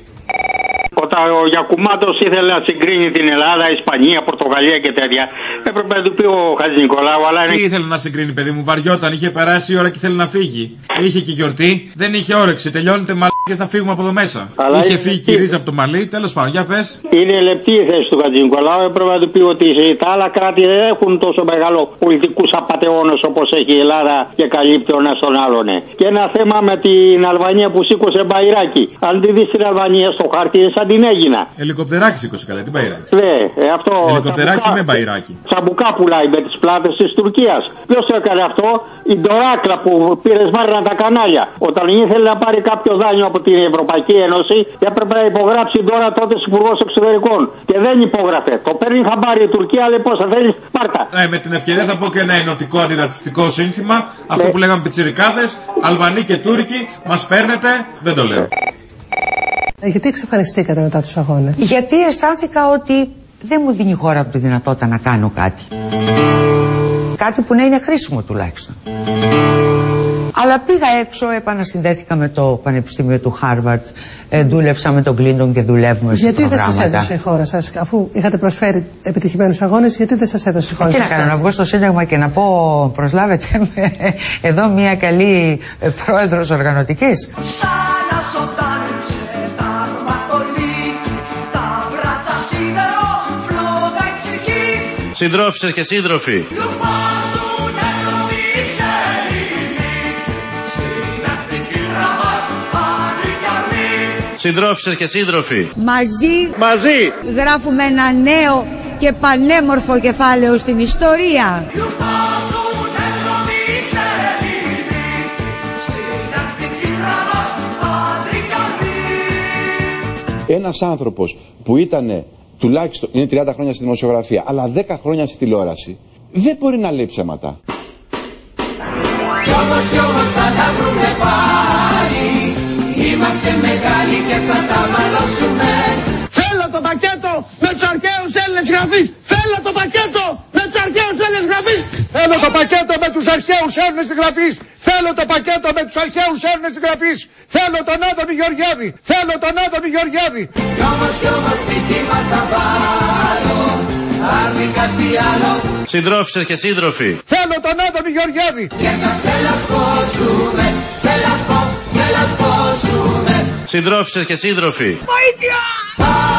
Speaker 22: Όταν ο Γιακουμάτος ήθελε να συγκρίνει την Ελλάδα, Ισπανία, Πορτογαλία και τέτοια, έπρεπε να του πει ο Χατζηνικολάου, αλλά είναι.
Speaker 20: Τι ήθελε να συγκρίνει, παιδί μου, βαριόταν, είχε περάσει η ώρα και ήθελε να φύγει. Είχε και γιορτή, δεν είχε όρεξη, τελειώνεται μαλάκες να φύγουμε από εδώ μέσα. Αλλά είχε φύγει και η ρίζα από το μαλλί, τέλος πάντων, για πες.
Speaker 22: Είναι λεπτή η θέση του Χατζηνικολάου, έπρεπε να του πει ότι τα άλλα κράτη δεν έχουν τόσο μεγάλο πολιτικούς απατεώνες όπως έχει η Ελλάδα και καλύπτει ο ένας τον άλλον. Και ένα θέμα με την Αλβανία που σήκωσε μπαϊράκι. Αν τη δεις την Αλβανία στο χάρτη, είναι σαν την Έγινα.
Speaker 20: Ελικοπτεράκι σήκωσε καλά, τι μπαϊράκι.
Speaker 22: Ναι, ε, αυτό.
Speaker 20: Ελικοπτεράκι
Speaker 22: τσαμπουκά,
Speaker 20: με μπαϊράκι.
Speaker 22: Τσαμπουκά πουλάει με τις πλάτες της Τουρκίας. Ποιος το έκανε αυτό? Η Ντοράκλα που πήρε σμάρνα τα κανάλια. Όταν ήθελε να πάρει κάποιο δάνειο από την Ευρωπαϊκή Ένωση, έπρεπε να υπογράψει τώρα τότε υπουργός εξωτερικών. Και δεν υπόγραφε. Το παίρνει χαμπάρι η Τουρκία, λέει πώς θα θέλει, πάρτα.
Speaker 20: Ε, με την ευκαιρία θα πω και ένα ενωτικό αντιρατσιστικό σύνθημα. Αυτό ναι. που λέγαμε πιτσιρικάδες, Αλβανοί και Τούρκοι, μας παίρνετε, δεν το λέω.
Speaker 13: Γιατί εξαφανιστήκατε μετά τους αγώνες?
Speaker 17: Γιατί αισθάνθηκα ότι δεν μου δίνει η χώρα από τη δυνατότητα να κάνω κάτι. Κάτι που να είναι χρήσιμο τουλάχιστον. Αλλά πήγα έξω, επανασυνδέθηκα με το Πανεπιστήμιο του Χάρβαρτ, ε, δούλεψα με τον Κλίντον και δουλεύουμε σε προγράμματα.
Speaker 13: Γιατί δεν σας έδωσε η χώρα σας, αφού είχατε προσφέρει επιτυχημένους αγώνες, γιατί δεν σας έδωσε η χώρα σας?
Speaker 17: Τι να κάνω, να βγω στο Σύνταγμα και να πω προσλάβετε με εδώ μια καλή ε, πρόεδρος οργανωτικής.
Speaker 5: Συντρόφισσες και σύντροφοι, συντρόφισσες και σύντροφοι,
Speaker 14: μαζί,
Speaker 5: μαζί
Speaker 14: γράφουμε ένα νέο και πανέμορφο κεφάλαιο στην ιστορία.
Speaker 16: Ένας άνθρωπος που ήταν τουλάχιστον, είναι τριάντα χρόνια στη δημοσιογραφία, αλλά δέκα χρόνια στη τηλεόραση, δεν μπορεί να λέει ψέματα.
Speaker 3: Κι όμως κι όμως θα τα βρούμε πάλι. Είμαστε μεγάλοι και θα τα μαλώσουμε.
Speaker 1: Θέλω το πακέτο με τους αρχαίους Έλληνες γραφείς. Θέλω το πακέτο με τους αρχαίους Έλληνες γραφείς. Θέλω το πακέτο με τους αρχαίους Έλληνες γραφείς. Θέλω το πακέτο με τους αρχαίους Έλληνες γραφείς. Θέλω τον Άδωνη Γεωργιάδη. Θέλω τον Άδωνη Γεωργιάδη.
Speaker 3: Κι όμως κι όμως στοιχήμα θα πάρω. Άρνη κάτι άλλο.
Speaker 5: Συντρόφισσες και σύντροφοι,
Speaker 1: θέλω τον Άδωνη Γεωργιάδη.
Speaker 3: Και θα ξελασπώσουμε.
Speaker 5: Συντρόφισσες και σύντροφοι.
Speaker 3: Βοήθεια!